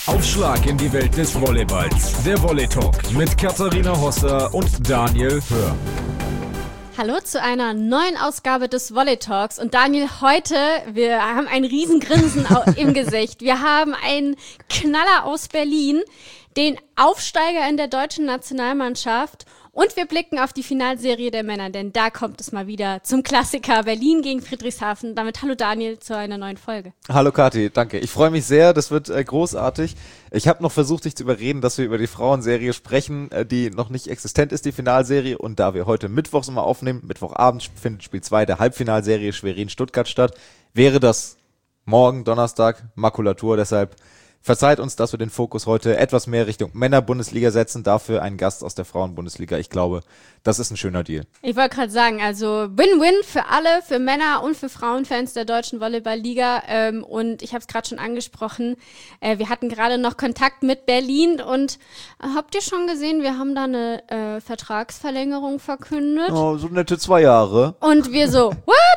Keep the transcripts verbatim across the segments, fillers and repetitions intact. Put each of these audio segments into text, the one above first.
Aufschlag in die Welt des Volleyballs. Der Volley Talk mit Katharina Hosser und Daniel Hör. Hallo zu einer neuen Ausgabe des Volley Talks. Und Daniel, heute, wir haben ein Riesengrinsen im Gesicht. Wir haben einen Knaller aus Berlin, den Aufsteiger in der deutschen Nationalmannschaft. Und wir blicken auf die Finalserie der Männer, denn da kommt es mal wieder zum Klassiker Berlin gegen Friedrichshafen. Damit hallo Daniel zu einer neuen Folge. Hallo Kathi, danke. Ich freue mich sehr, das wird äh, großartig. Ich habe noch versucht, dich zu überreden, dass wir über die Frauenserie sprechen, äh, die noch nicht existent ist, die Finalserie. Und da wir heute mittwochs immer aufnehmen, Mittwochabend findet Spiel zwei der Halbfinalserie Schwerin-Stuttgart statt, wäre das morgen Donnerstag Makulatur, deshalb verzeiht uns, dass wir den Fokus heute etwas mehr Richtung Männer-Bundesliga setzen, dafür einen Gast aus der Frauen-Bundesliga. Ich glaube, das ist ein schöner Deal. Ich wollte gerade sagen, also Win-Win für alle, für Männer und für Frauenfans der deutschen Volleyball-Liga. Ähm, und ich habe es gerade schon angesprochen, äh, wir hatten gerade noch Kontakt mit Berlin und äh, habt ihr schon gesehen, wir haben da eine äh, Vertragsverlängerung verkündet. Oh, so nette zwei Jahre. Und wir so,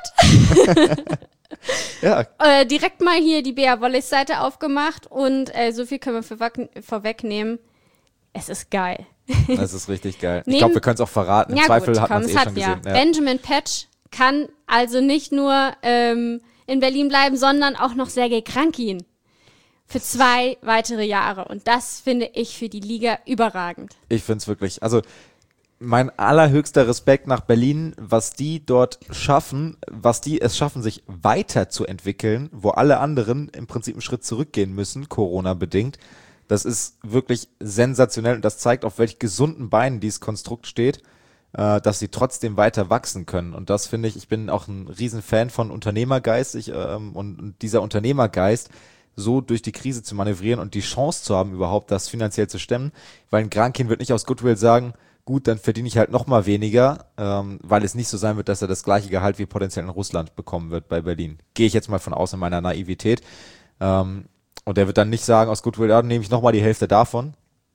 what? Ja. Äh, direkt mal hier die B A Volleys Seite aufgemacht und äh, so viel können wir vorweg, vorwegnehmen. Es ist geil. Das ist richtig geil. Neben, ich glaube, wir können es auch verraten. Im ja Zweifel gut, hat man komm, es es eh hat schon ja. gesehen. Ja. Benjamin Petsch kann also nicht nur ähm, in Berlin bleiben, sondern auch noch Sergej Krankin für zwei weitere Jahre. Und das finde ich für die Liga überragend. Ich finde es wirklich, also mein allerhöchster Respekt nach Berlin, was die dort schaffen, was die es schaffen, sich weiterzuentwickeln, wo alle anderen im Prinzip einen Schritt zurückgehen müssen, Corona-bedingt. Das ist wirklich sensationell und das zeigt, auf welch gesunden Beinen dieses Konstrukt steht, äh, dass sie trotzdem weiter wachsen können. Und das finde ich, ich bin auch ein Riesenfan von Unternehmergeist ich, ähm, und, und dieser Unternehmergeist, so durch die Krise zu manövrieren und die Chance zu haben, überhaupt das finanziell zu stemmen, weil ein Krankin wird nicht aus Goodwill sagen, gut, dann verdiene ich halt noch mal weniger, ähm, weil es nicht so sein wird, dass er das gleiche Gehalt wie potenziell in Russland bekommen wird bei Berlin. Gehe ich jetzt mal von aus in meiner Naivität. Ähm, und er wird dann nicht sagen, aus Goodwill, ja, dann nehme ich noch mal die Hälfte davon.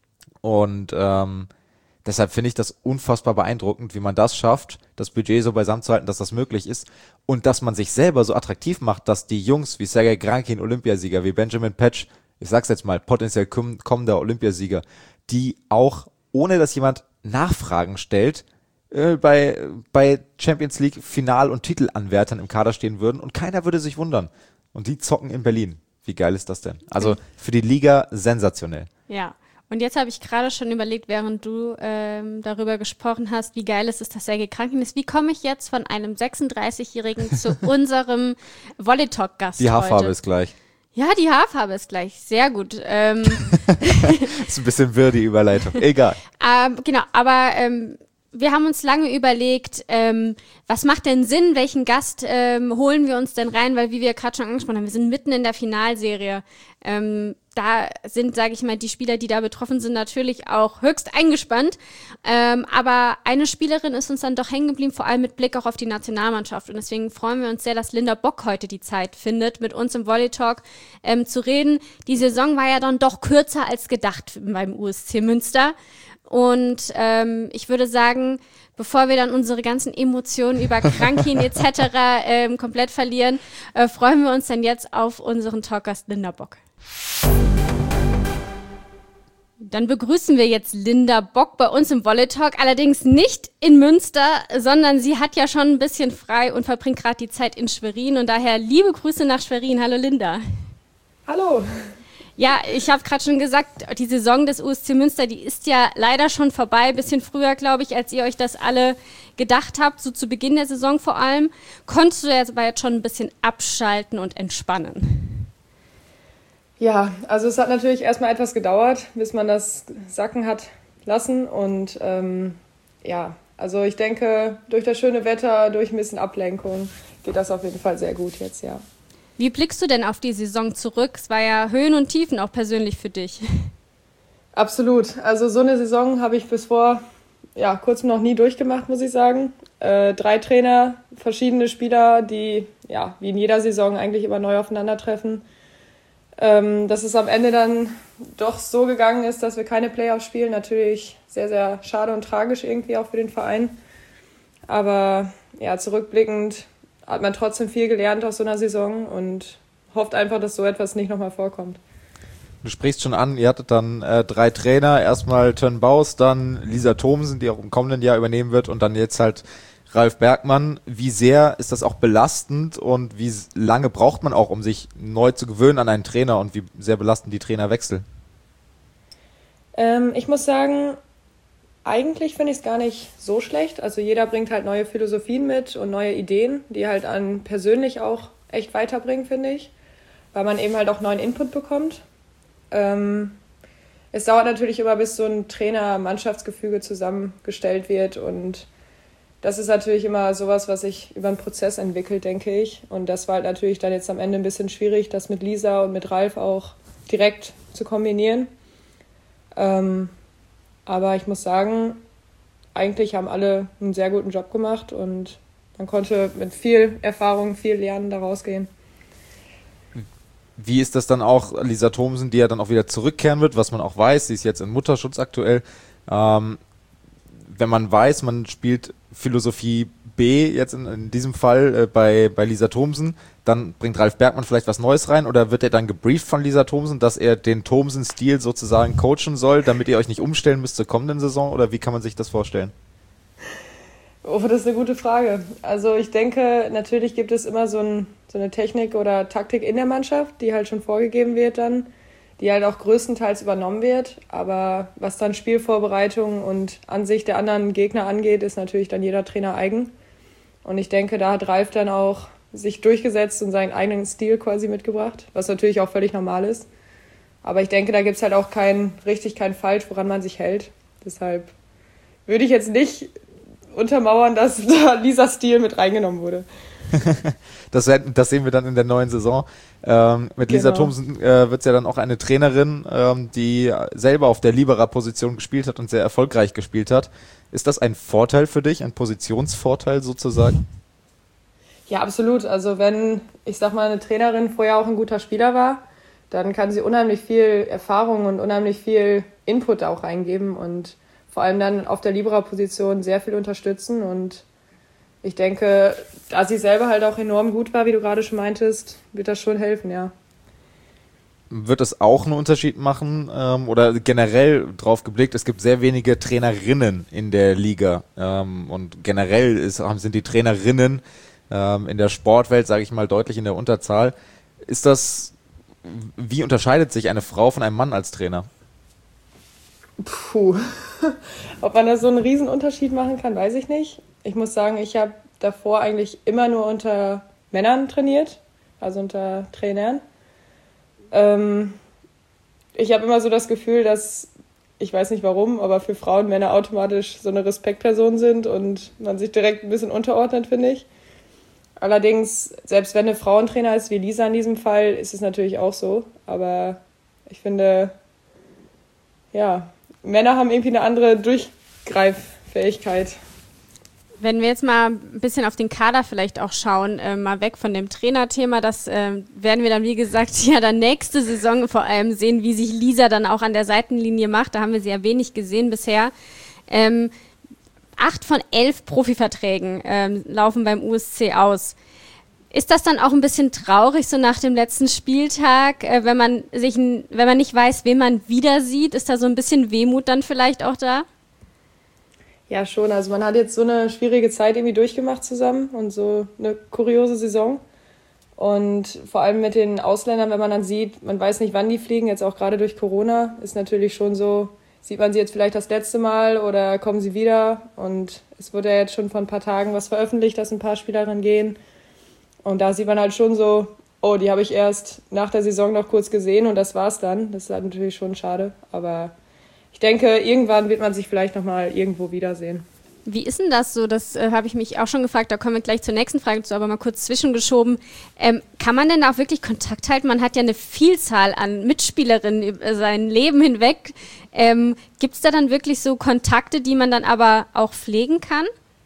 Und ähm, deshalb finde ich das unfassbar beeindruckend, wie man das schafft, das Budget so beisammen zu halten, dass das möglich ist. Und dass man sich selber so attraktiv macht, dass die Jungs wie Sergej Krankin, Olympiasieger, wie Benjamin Petsch, ich sag's jetzt mal, potenziell kommender Olympiasieger, die auch, ohne dass jemand Nachfragen stellt, äh, bei, bei Champions League Final- und Titelanwärtern im Kader stehen würden und keiner würde sich wundern. Und die zocken in Berlin. Wie geil ist das denn? Also für die Liga sensationell. Ja, und jetzt habe ich gerade schon überlegt, während du ähm, darüber gesprochen hast, wie geil es ist, dass Sergej Krankin ist. Wie komme ich jetzt von einem sechsunddreißigjährigen zu unserem Volley-Talk-Gast Die Haarfarbe heute? ist gleich. Ja, die Haarfarbe ist gleich. Sehr gut. Ähm, ist ein bisschen wirr, die Überleitung. Egal. ähm, genau, aber ähm, wir haben uns lange überlegt, ähm, was macht denn Sinn, welchen Gast ähm, holen wir uns denn rein, weil wie wir gerade schon angesprochen haben, wir sind mitten in der Finalserie. Ähm, da sind, sage ich mal, die Spieler, die da betroffen sind, natürlich auch höchst eingespannt. Ähm, aber eine Spielerin ist uns dann doch hängen geblieben, vor allem mit Blick auch auf die Nationalmannschaft. Und deswegen freuen wir uns sehr, dass Linda Bock heute die Zeit findet, mit uns im Volley Talk ähm, zu reden. Die Saison war ja dann doch kürzer als gedacht beim U S C Münster. Und ähm, ich würde sagen, bevor wir dann unsere ganzen Emotionen über Krankin et cetera ähm, komplett verlieren, äh, freuen wir uns dann jetzt auf unseren Talkgast Linda Bock. Dann begrüßen wir jetzt Linda Bock bei uns im Volley Talk, allerdings nicht in Münster, sondern sie hat ja schon ein bisschen frei und verbringt gerade die Zeit in Schwerin und daher liebe Grüße nach Schwerin. Hallo Linda. Hallo. Ja, ich habe gerade schon gesagt, die Saison des U S C Münster, die ist ja leider schon vorbei, ein bisschen früher, glaube ich, als ihr euch das alle gedacht habt, so zu Beginn der Saison vor allem. Konntest du jetzt aber jetzt schon ein bisschen abschalten und entspannen? Ja, also es hat natürlich erstmal etwas gedauert, bis man das sacken hat lassen und ähm, ja, also ich denke, durch das schöne Wetter, durch ein bisschen Ablenkung geht das auf jeden Fall sehr gut jetzt, ja. Wie blickst du denn auf die Saison zurück? Es war ja Höhen und Tiefen auch persönlich für dich. Absolut. Also so eine Saison habe ich bis vor ja, kurzem noch nie durchgemacht, muss ich sagen. Äh, drei Trainer, verschiedene Spieler, die ja wie in jeder Saison eigentlich immer neu aufeinandertreffen. Ähm, dass es am Ende dann doch so gegangen ist, dass wir keine Playoffs spielen, natürlich sehr, sehr schade und tragisch irgendwie auch für den Verein. Aber ja, zurückblickend hat man trotzdem viel gelernt aus so einer Saison und hofft einfach, dass so etwas nicht nochmal vorkommt. Du sprichst schon an, ihr hattet dann äh, drei Trainer, erstmal Tönn Baus, dann Lisa Thomsen, die auch im kommenden Jahr übernehmen wird und dann jetzt halt Ralf Bergmann. Wie sehr ist das auch belastend und wie lange braucht man auch, um sich neu zu gewöhnen an einen Trainer und wie sehr belasten die Trainerwechsel? Ähm, ich muss sagen, eigentlich finde ich es gar nicht so schlecht. Also jeder bringt halt neue Philosophien mit und neue Ideen, die halt einen persönlich auch echt weiterbringen, finde ich. Weil man eben halt auch neuen Input bekommt. Ähm, es dauert natürlich immer, bis so ein Trainer-Mannschaftsgefüge zusammengestellt wird. Und das ist natürlich immer sowas, was sich über einen Prozess entwickelt, denke ich. Und das war halt natürlich dann jetzt am Ende ein bisschen schwierig, das mit Lisa und mit Ralf auch direkt zu kombinieren. Ähm, aber ich muss sagen, eigentlich haben alle einen sehr guten Job gemacht und man konnte mit viel Erfahrung, viel Lernen da rausgehen. Wie ist das dann auch, Lisa Thomsen, die ja dann auch wieder zurückkehren wird, was man auch weiß, sie ist jetzt in Mutterschutz aktuell. Ähm, wenn man weiß, man spielt Philosophie B jetzt in, in diesem Fall äh, bei, bei Lisa Thomsen, dann bringt Ralf Bergmann vielleicht was Neues rein oder wird er dann gebrieft von Lisa Thomsen, dass er den Thomsen-Stil sozusagen coachen soll, damit ihr euch nicht umstellen müsst zur kommenden Saison oder wie kann man sich das vorstellen? Oh, das ist eine gute Frage. Also ich denke, natürlich gibt es immer so, ein, so eine Technik oder Taktik in der Mannschaft, die halt schon vorgegeben wird dann, die halt auch größtenteils übernommen wird. Aber was dann Spielvorbereitung und Ansicht der anderen Gegner angeht, ist natürlich dann jeder Trainer eigen. Und ich denke, da hat Ralf dann auch sich durchgesetzt und seinen eigenen Stil quasi mitgebracht, was natürlich auch völlig normal ist. Aber ich denke, da gibt es halt auch kein richtig, kein falsch, woran man sich hält. Deshalb würde ich jetzt nicht untermauern, dass da dieser Stil mit reingenommen wurde. das, das sehen wir dann in der neuen Saison. Ähm, mit genau. Lisa Thomsen äh, wird es ja dann auch eine Trainerin, ähm, die selber auf der Libera-Position gespielt hat und sehr erfolgreich gespielt hat. Ist das ein Vorteil für dich, ein Positionsvorteil sozusagen? Ja, absolut. Also wenn, ich sag mal, eine Trainerin vorher auch ein guter Spieler war, dann kann sie unheimlich viel Erfahrung und unheimlich viel Input auch reingeben und vor allem dann auf der Libera-Position sehr viel unterstützen. Und ich denke, da sie selber halt auch enorm gut war, wie du gerade schon meintest, wird das schon helfen, ja. Wird es auch einen Unterschied machen ähm, oder generell drauf geblickt, es gibt sehr wenige Trainerinnen in der Liga ähm, und generell ist, sind die Trainerinnen ähm, in der Sportwelt, sage ich mal, deutlich in der Unterzahl. Ist das, wie unterscheidet sich eine Frau von einem Mann als Trainer? Puh, ob man da so einen Riesenunterschied machen kann, weiß ich nicht. Ich muss sagen, ich habe davor eigentlich immer nur unter Männern trainiert, also unter Trainern. Ähm, ich habe immer so das Gefühl, dass, ich weiß nicht warum, aber für Frauen Männer automatisch so eine Respektperson sind und man sich direkt ein bisschen unterordnet, finde ich. Allerdings, selbst wenn eine Frauentrainer ist, wie Lisa in diesem Fall, ist es natürlich auch so. Aber ich finde, ja, Männer haben irgendwie eine andere Durchgreiffähigkeit. Wenn wir jetzt mal ein bisschen auf den Kader vielleicht auch schauen, äh, mal weg von dem Trainerthema, das äh, werden wir dann, wie gesagt, ja dann nächste Saison vor allem sehen, wie sich Lisa dann auch an der Seitenlinie macht. Da haben wir sie ja wenig gesehen bisher. Ähm, acht von elf Profiverträgen ähm, laufen beim U S C aus. Ist das dann auch ein bisschen traurig, so nach dem letzten Spieltag, äh, wenn man sich, wenn man nicht weiß, wen man wieder sieht? Ist da so ein bisschen Wehmut dann vielleicht auch da? Ja, schon. Also man hat jetzt so eine schwierige Zeit irgendwie durchgemacht zusammen und so eine kuriose Saison. Und vor allem mit den Ausländern, wenn man dann sieht, man weiß nicht, wann die fliegen, jetzt auch gerade durch Corona, ist natürlich schon so, sieht man sie jetzt vielleicht das letzte Mal oder kommen sie wieder? Und es wurde ja jetzt schon vor ein paar Tagen was veröffentlicht, dass ein paar Spielerinnen gehen. Und da sieht man halt schon so, oh, die habe ich erst nach der Saison noch kurz gesehen und das war's dann. Das ist halt natürlich schon schade, aber ich denke, irgendwann wird man sich vielleicht nochmal irgendwo wiedersehen. Wie ist denn das so? Das äh, habe ich mich auch schon gefragt, da kommen wir gleich zur nächsten Frage zu, aber mal kurz zwischengeschoben. Ähm, kann man denn da auch wirklich Kontakt halten? Man hat ja eine Vielzahl an Mitspielerinnen über sein Leben hinweg. Ähm, gibt es da dann wirklich so Kontakte, die man dann aber auch pflegen kann?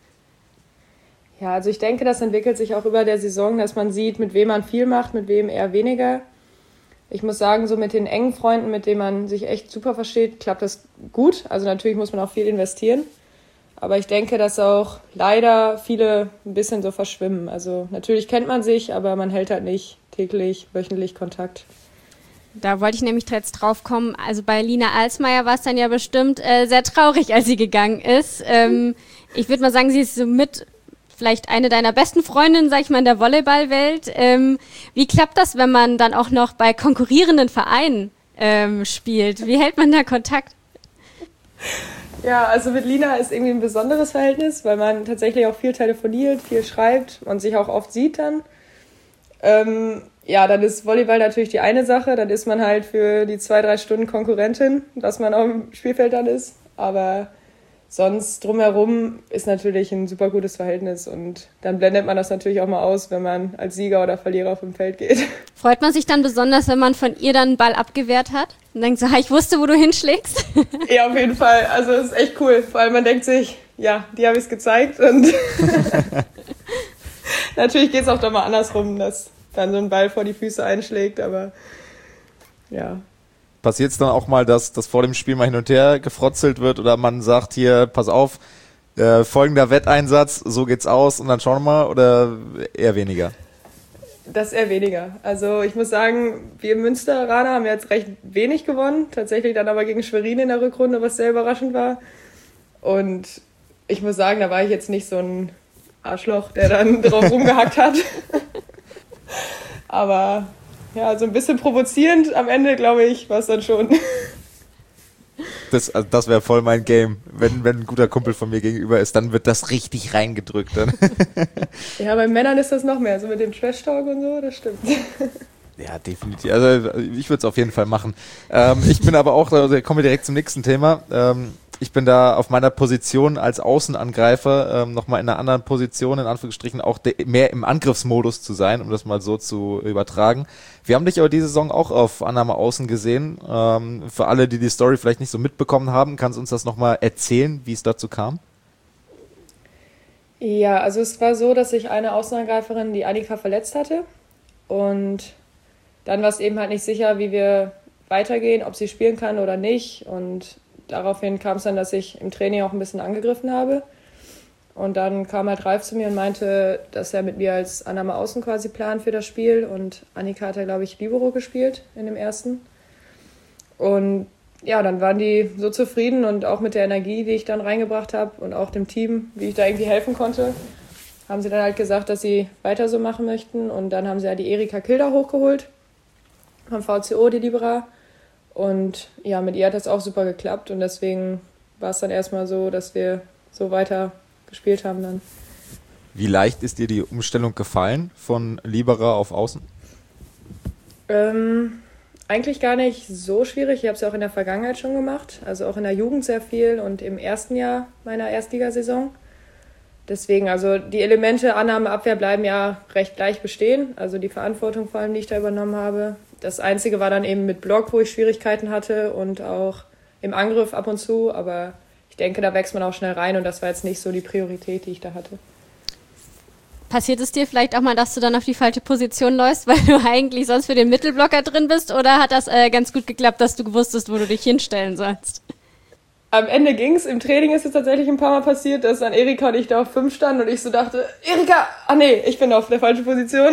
Ja, also ich denke, das entwickelt sich auch über der Saison, dass man sieht, mit wem man viel macht, mit wem eher weniger. Ich muss sagen, so mit den engen Freunden, mit denen man sich echt super versteht, klappt das gut. Also natürlich muss man auch viel investieren. Aber ich denke, dass auch leider viele ein bisschen so verschwimmen. Also natürlich kennt man sich, aber man hält halt nicht täglich, wöchentlich Kontakt. Da wollte ich nämlich jetzt drauf kommen. Also bei Lina Alsmeier war es dann ja bestimmt äh, sehr traurig, als sie gegangen ist. Ähm, ich würde mal sagen, sie ist so mit vielleicht eine deiner besten Freundinnen, sag ich mal, in der Volleyballwelt. Ähm, wie klappt das, wenn man dann auch noch bei konkurrierenden Vereinen ähm, spielt? Wie hält man da Kontakt? Ja, also mit Lina ist irgendwie ein besonderes Verhältnis, weil man tatsächlich auch viel telefoniert, viel schreibt und sich auch oft sieht dann. Ähm, ja, dann ist Volleyball natürlich die eine Sache, dann ist man halt für die zwei, drei Stunden Konkurrentin, dass man auf dem Spielfeld dann ist, aber sonst drumherum ist natürlich ein super gutes Verhältnis und dann blendet man das natürlich auch mal aus, wenn man als Sieger oder Verlierer auf dem Feld geht. Freut man sich dann besonders, wenn man von ihr dann einen Ball abgewehrt hat und denkt so, ich wusste, wo du hinschlägst? Ja, auf jeden Fall. Also es ist echt cool. Vor allem man denkt sich, ja, die habe ich es gezeigt und natürlich geht es auch doch mal andersrum, dass dann so ein Ball vor die Füße einschlägt, aber ja. Passiert es dann auch mal, dass das vor dem Spiel mal hin und her gefrotzelt wird oder man sagt hier, pass auf, äh, folgender Wetteinsatz, so geht's aus und dann schauen wir mal, oder eher weniger? Das eher weniger. Also ich muss sagen, wir Münsteraner haben jetzt recht wenig gewonnen, tatsächlich dann aber gegen Schwerin in der Rückrunde, was sehr überraschend war. Und ich muss sagen, da war ich jetzt nicht so ein Arschloch, der dann drauf rumgehackt hat. Aber ja, so ein bisschen provozierend am Ende, glaube ich, war es dann schon. Das, also das wäre voll mein Game. Wenn, wenn ein guter Kumpel von mir gegenüber ist, dann wird das richtig reingedrückt. Dann. Ja, bei Männern ist das noch mehr, so mit dem Trash-Talk und so, das stimmt. Ja, definitiv. Also ich würde es auf jeden Fall machen. Ähm, ich bin aber auch, also kommen wir direkt zum nächsten Thema. Ähm, ich bin da auf meiner Position als Außenangreifer ähm, nochmal in einer anderen Position, in Anführungsstrichen auch de- mehr im Angriffsmodus zu sein, um das mal so zu übertragen. Wir haben dich aber diese Saison auch auf Annahme Außen gesehen. Ähm, für alle, die die Story vielleicht nicht so mitbekommen haben, kannst du uns das nochmal erzählen, wie es dazu kam? Ja, also es war so, dass sich eine Außenangreiferin, die Annika, verletzt hatte und dann war es eben halt nicht sicher, wie wir weitergehen, ob sie spielen kann oder nicht. Und daraufhin kam es dann, dass ich im Training auch ein bisschen angegriffen habe. Und dann kam halt Ralf zu mir und meinte, dass er mit mir als Annahme Außen quasi plant für das Spiel. Und Annika hat ja, glaube ich, Libero gespielt in dem ersten. Und ja, dann waren die so zufrieden und auch mit der Energie, die ich dann reingebracht habe und auch dem Team, wie ich da irgendwie helfen konnte, haben sie dann halt gesagt, dass sie weiter so machen möchten. Und dann haben sie ja die Erika Kilder hochgeholt vom V C O, die Libera. Und ja, mit ihr hat das auch super geklappt. Und deswegen war es dann erstmal so, dass wir so weiter gespielt haben dann. Wie leicht ist dir die Umstellung gefallen von Libera auf Außen? Ähm, eigentlich gar nicht so schwierig. Ich habe es ja auch in der Vergangenheit schon gemacht. Also auch in der Jugend sehr viel und im ersten Jahr meiner Erstligasaison. Deswegen, also die Elemente Annahme, Abwehr bleiben ja recht gleich bestehen. Also die Verantwortung vor allem, die ich da übernommen habe. Das Einzige war dann eben mit Block, wo ich Schwierigkeiten hatte und auch im Angriff ab und zu. Aber ich denke, da wächst man auch schnell rein und das war jetzt nicht so die Priorität, die ich da hatte. Passiert es dir vielleicht auch mal, dass du dann auf die falsche Position läufst, weil du eigentlich sonst für den Mittelblocker drin bist? Oder hat das äh, ganz gut geklappt, dass du gewusstest, wo du dich hinstellen sollst? Am Ende ging's. Im Training ist es tatsächlich ein paar Mal passiert, dass dann Erika und ich da auf fünf standen und ich so dachte, Erika, ah nee, ich bin auf der falschen Position.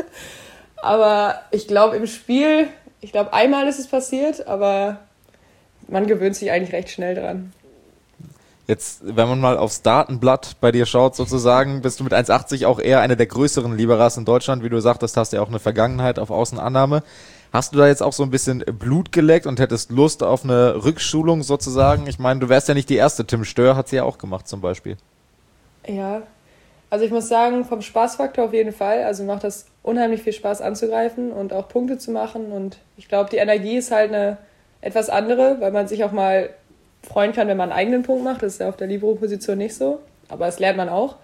Aber ich glaube im Spiel, ich glaube einmal ist es passiert, aber man gewöhnt sich eigentlich recht schnell dran. Jetzt, wenn man mal aufs Datenblatt bei dir schaut sozusagen, bist du mit eins Komma achtzig auch eher eine der größeren Liberas in Deutschland. Wie du sagtest, hast du ja auch eine Vergangenheit auf Außenannahme. Hast du da jetzt auch so ein bisschen Blut geleckt und hättest Lust auf eine Rückschulung sozusagen? Ich meine, du wärst ja nicht die erste. Tim Stör hat sie ja auch gemacht zum Beispiel. Ja, also ich muss sagen, vom Spaßfaktor auf jeden Fall. Also macht das unheimlich viel Spaß anzugreifen und auch Punkte zu machen. Und ich glaube, die Energie ist halt eine etwas andere, weil man sich auch mal freuen kann, wenn man einen eigenen Punkt macht. Das ist ja auf der Libero-Position nicht so, aber das lernt man auch.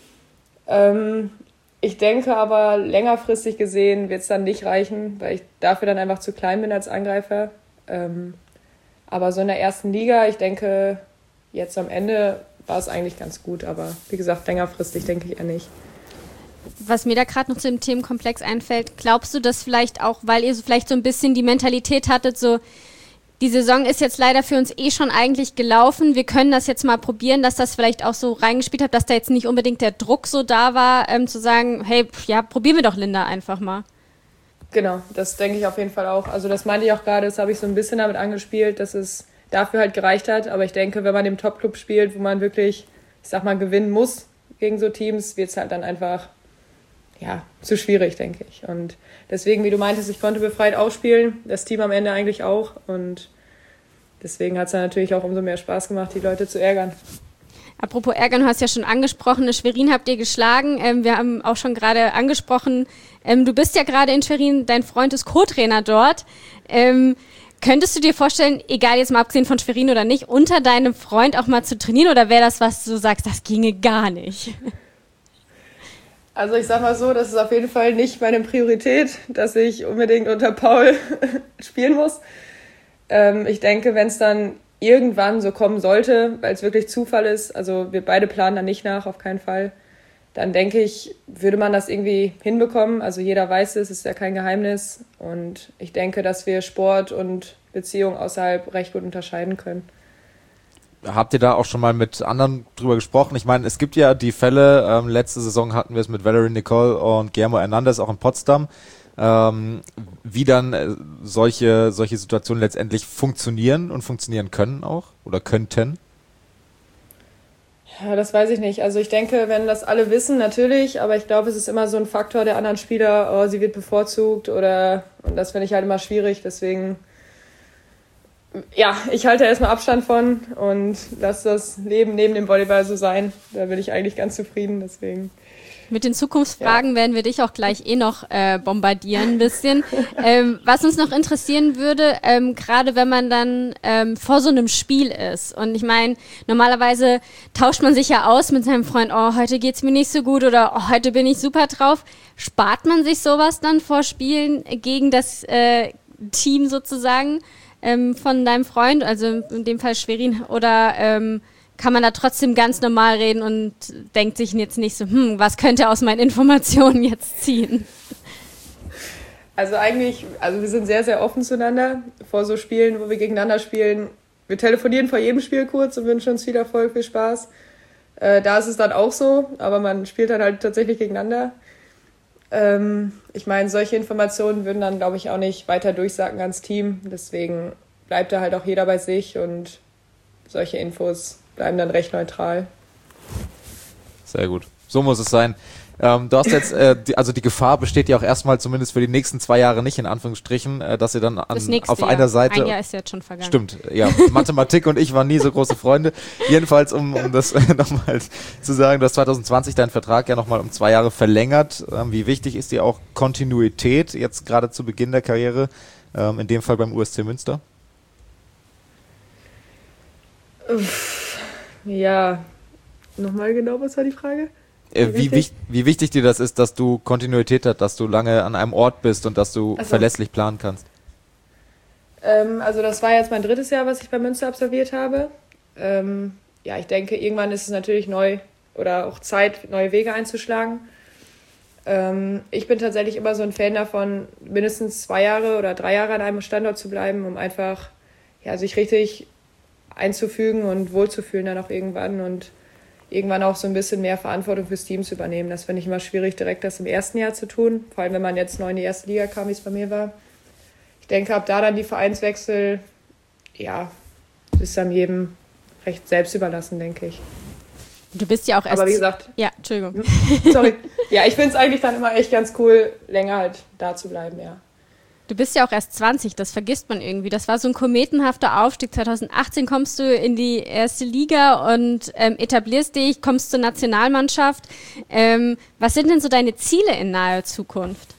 Ähm, ich denke aber, längerfristig gesehen wird es dann nicht reichen, weil ich dafür dann einfach zu klein bin als Angreifer. Ähm, aber so in der ersten Liga, ich denke, jetzt am Ende war es eigentlich ganz gut, aber wie gesagt, längerfristig denke ich eher nicht. Was mir da gerade noch zu dem Themenkomplex einfällt, glaubst du, dass vielleicht auch, weil ihr so vielleicht so ein bisschen die Mentalität hattet, so die Saison ist jetzt leider für uns eh schon eigentlich gelaufen, wir können das jetzt mal probieren, dass das vielleicht auch so reingespielt hat, dass da jetzt nicht unbedingt der Druck so da war, ähm, zu sagen, hey, ja, probieren wir doch Linda einfach mal. Genau, das denke ich auf jeden Fall auch. Also das meinte ich auch gerade, das habe ich so ein bisschen damit angespielt, dass es dafür halt gereicht hat. Aber ich denke, wenn man im Top-Club spielt, wo man wirklich, ich sag mal, gewinnen muss gegen so Teams, wird es halt dann einfach, ja, zu schwierig, denke ich. Und deswegen, wie du meintest, ich konnte befreit ausspielen, das Team am Ende eigentlich auch. Und deswegen hat es dann natürlich auch umso mehr Spaß gemacht, die Leute zu ärgern. Apropos ärgern, du hast ja schon angesprochen, Schwerin habt ihr geschlagen. Ähm, wir haben auch schon gerade angesprochen, ähm, du bist ja gerade in Schwerin, dein Freund ist Co-Trainer dort. Ähm, könntest du dir vorstellen, egal jetzt mal abgesehen von Schwerin oder nicht, unter deinem Freund auch mal zu trainieren, oder wäre das, was du sagst, das ginge gar nicht? Also ich sag mal so, das ist auf jeden Fall nicht meine Priorität, dass ich unbedingt unter Paul spielen muss. Ähm, ich denke, wenn es dann irgendwann so kommen sollte, weil es wirklich Zufall ist, also wir beide planen da nicht nach, auf keinen Fall, dann denke ich, würde man das irgendwie hinbekommen. Also jeder weiß es, ist ja kein Geheimnis. Und ich denke, dass wir Sport und Beziehung außerhalb recht gut unterscheiden können. Habt ihr da auch schon mal mit anderen drüber gesprochen? Ich meine, es gibt ja die Fälle, ähm, letzte Saison hatten wir es mit Valerie Nicole und Guillermo Hernandez auch in Potsdam, ähm, wie dann äh, solche, solche Situationen letztendlich funktionieren und funktionieren können auch oder könnten? Ja, das weiß ich nicht. Also ich denke, wenn das alle wissen, natürlich, aber ich glaube, es ist immer so ein Faktor der anderen Spieler, oh, sie wird bevorzugt oder, und das finde ich halt immer schwierig, deswegen, ja, ich halte erstmal Abstand von und lasse das Leben neben dem Volleyball so sein. Da bin ich eigentlich ganz zufrieden, deswegen. Mit den Zukunftsfragen ja. werden wir dich auch gleich eh noch äh, bombardieren ein bisschen. ähm, was uns noch interessieren würde, ähm, gerade wenn man dann ähm, vor so einem Spiel ist, und ich meine, normalerweise tauscht man sich ja aus mit seinem Freund, oh, heute geht's mir nicht so gut oder oh, heute bin ich super drauf. Spart man sich sowas dann vor Spielen gegen das äh, Team sozusagen ähm, von deinem Freund, also in dem Fall Schwerin, oder ähm, kann man da trotzdem ganz normal reden und denkt sich jetzt nicht so, hm, was könnte aus meinen Informationen jetzt ziehen? Also eigentlich, also wir sind sehr, sehr offen zueinander vor so Spielen, wo wir gegeneinander spielen. Wir telefonieren vor jedem Spiel kurz und wünschen uns viel Erfolg, viel Spaß. Äh, da ist es dann auch so, aber man spielt dann halt tatsächlich gegeneinander. Ähm, ich meine, solche Informationen würden dann, glaube ich, auch nicht weiter durchsagen ans Team. Deswegen bleibt da halt auch jeder bei sich und solche Infos bleiben dann recht neutral. Sehr gut. So muss es sein. Ähm, du hast jetzt, äh, die, also die Gefahr besteht ja auch erstmal zumindest für die nächsten zwei Jahre nicht, in Anführungsstrichen, äh, dass ihr dann an, auf Jahr. einer Seite... Ein Jahr ist jetzt schon vergangen. Stimmt, ja. Mathematik und ich waren nie so große Freunde. Jedenfalls, um, um das äh, nochmal zu sagen, du hast zwanzig zwanzig deinen Vertrag ja nochmal um zwei Jahre verlängert. Ähm, wie wichtig ist dir auch Kontinuität jetzt gerade zu Beginn der Karriere, ähm, in dem Fall beim U S C Münster? Uff. Ja, nochmal genau, was war die Frage? Äh, wie, wich, wie wichtig dir das ist, dass du Kontinuität hast, dass du lange an einem Ort bist und dass du so. verlässlich planen kannst? Ähm, also das war jetzt mein drittes Jahr, was ich bei Münster absolviert habe. Ähm, ja, ich denke, irgendwann ist es natürlich neu oder auch Zeit, neue Wege einzuschlagen. Ähm, ich bin tatsächlich immer so ein Fan davon, mindestens zwei Jahre oder drei Jahre an einem Standort zu bleiben, um einfach ja, sich richtig einzufügen und wohlzufühlen dann auch irgendwann und irgendwann auch so ein bisschen mehr Verantwortung fürs Team zu übernehmen. Das finde ich immer schwierig, direkt das im ersten Jahr zu tun, vor allem wenn man jetzt neu in die erste Liga kam, wie es bei mir war. Ich denke, ab da dann die Vereinswechsel, ja, ist dann jedem recht selbst überlassen, denke ich. Du bist ja auch erst... Aber wie gesagt... Ja, Entschuldigung. Sorry. Ja, ich finde es eigentlich dann immer echt ganz cool, länger halt da zu bleiben, ja. Du bist ja auch erst zwanzig, das vergisst man irgendwie. Das war so ein kometenhafter Aufstieg. zwanzig achtzehn kommst du in die erste Liga und ähm, etablierst dich, kommst zur Nationalmannschaft. Ähm, was sind denn so deine Ziele in naher Zukunft?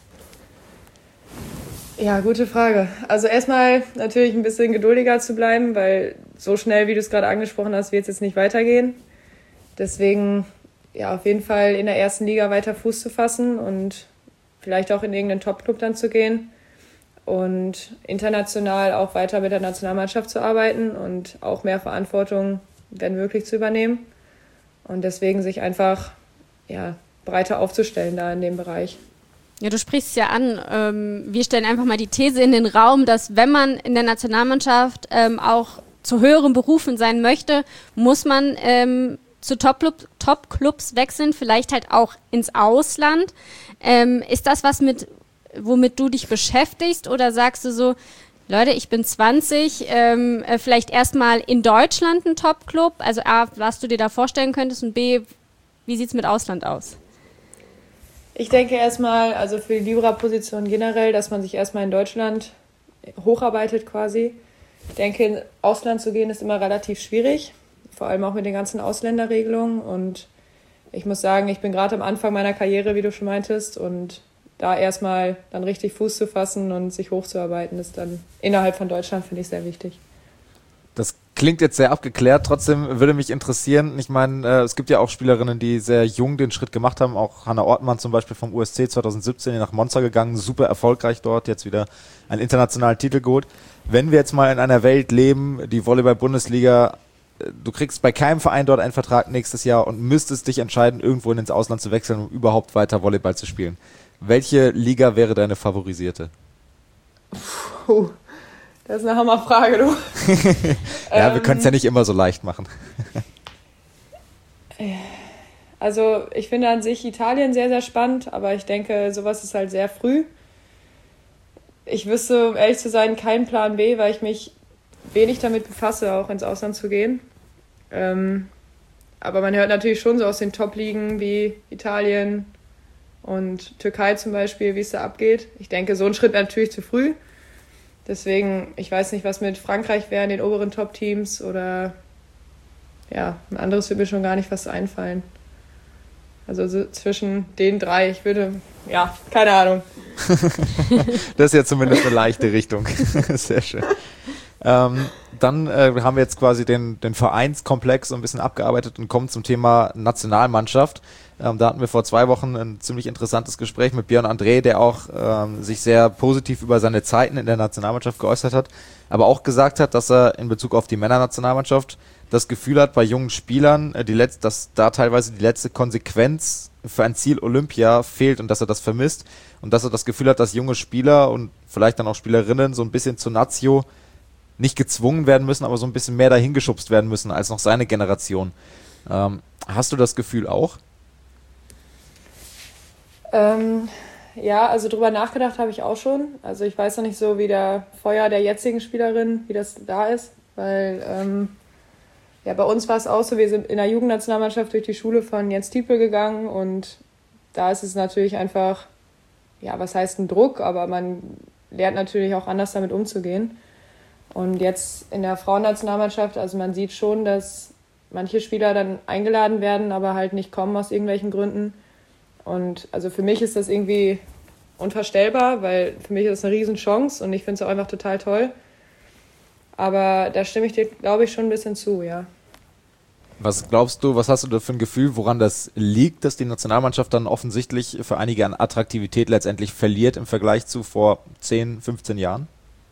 Ja, gute Frage. Also erstmal natürlich ein bisschen geduldiger zu bleiben, weil so schnell, wie du es gerade angesprochen hast, wird es jetzt nicht weitergehen. Deswegen ja auf jeden Fall in der ersten Liga weiter Fuß zu fassen und vielleicht auch in irgendeinen Top-Club dann zu gehen. Und international auch weiter mit der Nationalmannschaft zu arbeiten und auch mehr Verantwortung, wenn möglich, zu übernehmen. Und deswegen sich einfach ja, breiter aufzustellen da in dem Bereich. Ja, du sprichst es ja an. Ähm, wir stellen einfach mal die These in den Raum, dass wenn man in der Nationalmannschaft ähm, auch zu höheren Berufen sein möchte, muss man ähm, zu Top-Club, Top-Clubs wechseln, vielleicht halt auch ins Ausland. Ähm, ist das was mit womit du dich beschäftigst? Oder sagst du so, Leute, ich bin zwanzig, ähm, äh, vielleicht erstmal in Deutschland ein Top-Club? Also A, was du dir da vorstellen könntest und B, wie sieht es mit Ausland aus? Ich denke erstmal, also für die Libera-Position generell, dass man sich erstmal in Deutschland hocharbeitet quasi. Ich denke, ins Ausland zu gehen ist immer relativ schwierig, vor allem auch mit den ganzen Ausländerregelungen. Und ich muss sagen, ich bin gerade am Anfang meiner Karriere, wie du schon meintest, und da erstmal dann richtig Fuß zu fassen und sich hochzuarbeiten, ist dann innerhalb von Deutschland, finde ich, sehr wichtig. Das klingt jetzt sehr abgeklärt, trotzdem würde mich interessieren, ich meine, äh, es gibt ja auch Spielerinnen, die sehr jung den Schritt gemacht haben, auch Hannah Ortmann zum Beispiel vom U S C zwanzig siebzehn nach Monza gegangen, super erfolgreich dort, jetzt wieder einen internationalen Titel geholt. Wenn wir jetzt mal in einer Welt leben, die Volleyball-Bundesliga, du kriegst bei keinem Verein dort einen Vertrag nächstes Jahr und müsstest dich entscheiden, irgendwo ins Ausland zu wechseln, um überhaupt weiter Volleyball zu spielen. Welche Liga wäre deine favorisierte? Puh, das ist eine Hammerfrage, du. ja, ähm, wir können es ja nicht immer so leicht machen. Also ich finde an sich Italien sehr, sehr spannend, aber ich denke, sowas ist halt sehr früh. Ich wüsste, um ehrlich zu sein, keinen Plan B, weil ich mich wenig damit befasse, auch ins Ausland zu gehen. Ähm, aber man hört natürlich schon so aus den Top-Ligen wie Italien und Türkei zum Beispiel, wie es da abgeht. Ich denke, so ein Schritt wäre natürlich zu früh. Deswegen, ich weiß nicht, was mit Frankreich wäre in den oberen Top-Teams oder ja, ein anderes würde mir schon gar nicht was einfallen. Also so zwischen den drei, ich würde, ja, keine Ahnung. Das ist ja zumindest eine leichte Richtung. Sehr schön. Ähm, dann äh, haben wir jetzt quasi den, den Vereinskomplex so ein bisschen abgearbeitet und kommen zum Thema Nationalmannschaft. Ähm, da hatten wir vor zwei Wochen ein ziemlich interessantes Gespräch mit Björn André, der auch ähm, sich sehr positiv über seine Zeiten in der Nationalmannschaft geäußert hat, aber auch gesagt hat, dass er in Bezug auf die Männernationalmannschaft das Gefühl hat, bei jungen Spielern, äh, die letzte, dass da teilweise die letzte Konsequenz für ein Ziel Olympia fehlt und dass er das vermisst und dass er das Gefühl hat, dass junge Spieler und vielleicht dann auch Spielerinnen so ein bisschen zur Nazio nicht gezwungen werden müssen, aber so ein bisschen mehr dahin geschubst werden müssen als noch seine Generation. Ähm, hast du das Gefühl auch? Ähm, ja, also drüber nachgedacht habe ich auch schon. Also ich weiß noch nicht so, wie der Feuer der jetzigen Spielerin, wie das da ist, weil ähm, ja, bei uns war es auch so, wir sind in der Jugendnationalmannschaft durch die Schule von Jens Tiepel gegangen und da ist es natürlich einfach, ja, was heißt ein Druck, aber man lernt natürlich auch anders damit umzugehen. Und jetzt in der Frauennationalmannschaft, also man sieht schon, dass manche Spieler dann eingeladen werden, aber halt nicht kommen aus irgendwelchen Gründen. Und also für mich ist das irgendwie unvorstellbar, weil für mich ist das eine Riesenchance und ich finde es auch einfach total toll. Aber da stimme ich dir, glaube ich, schon ein bisschen zu, ja. Was glaubst du, was hast du da für ein Gefühl, woran das liegt, dass die Nationalmannschaft dann offensichtlich für einige an Attraktivität letztendlich verliert im Vergleich zu vor zehn, fünfzehn Jahren?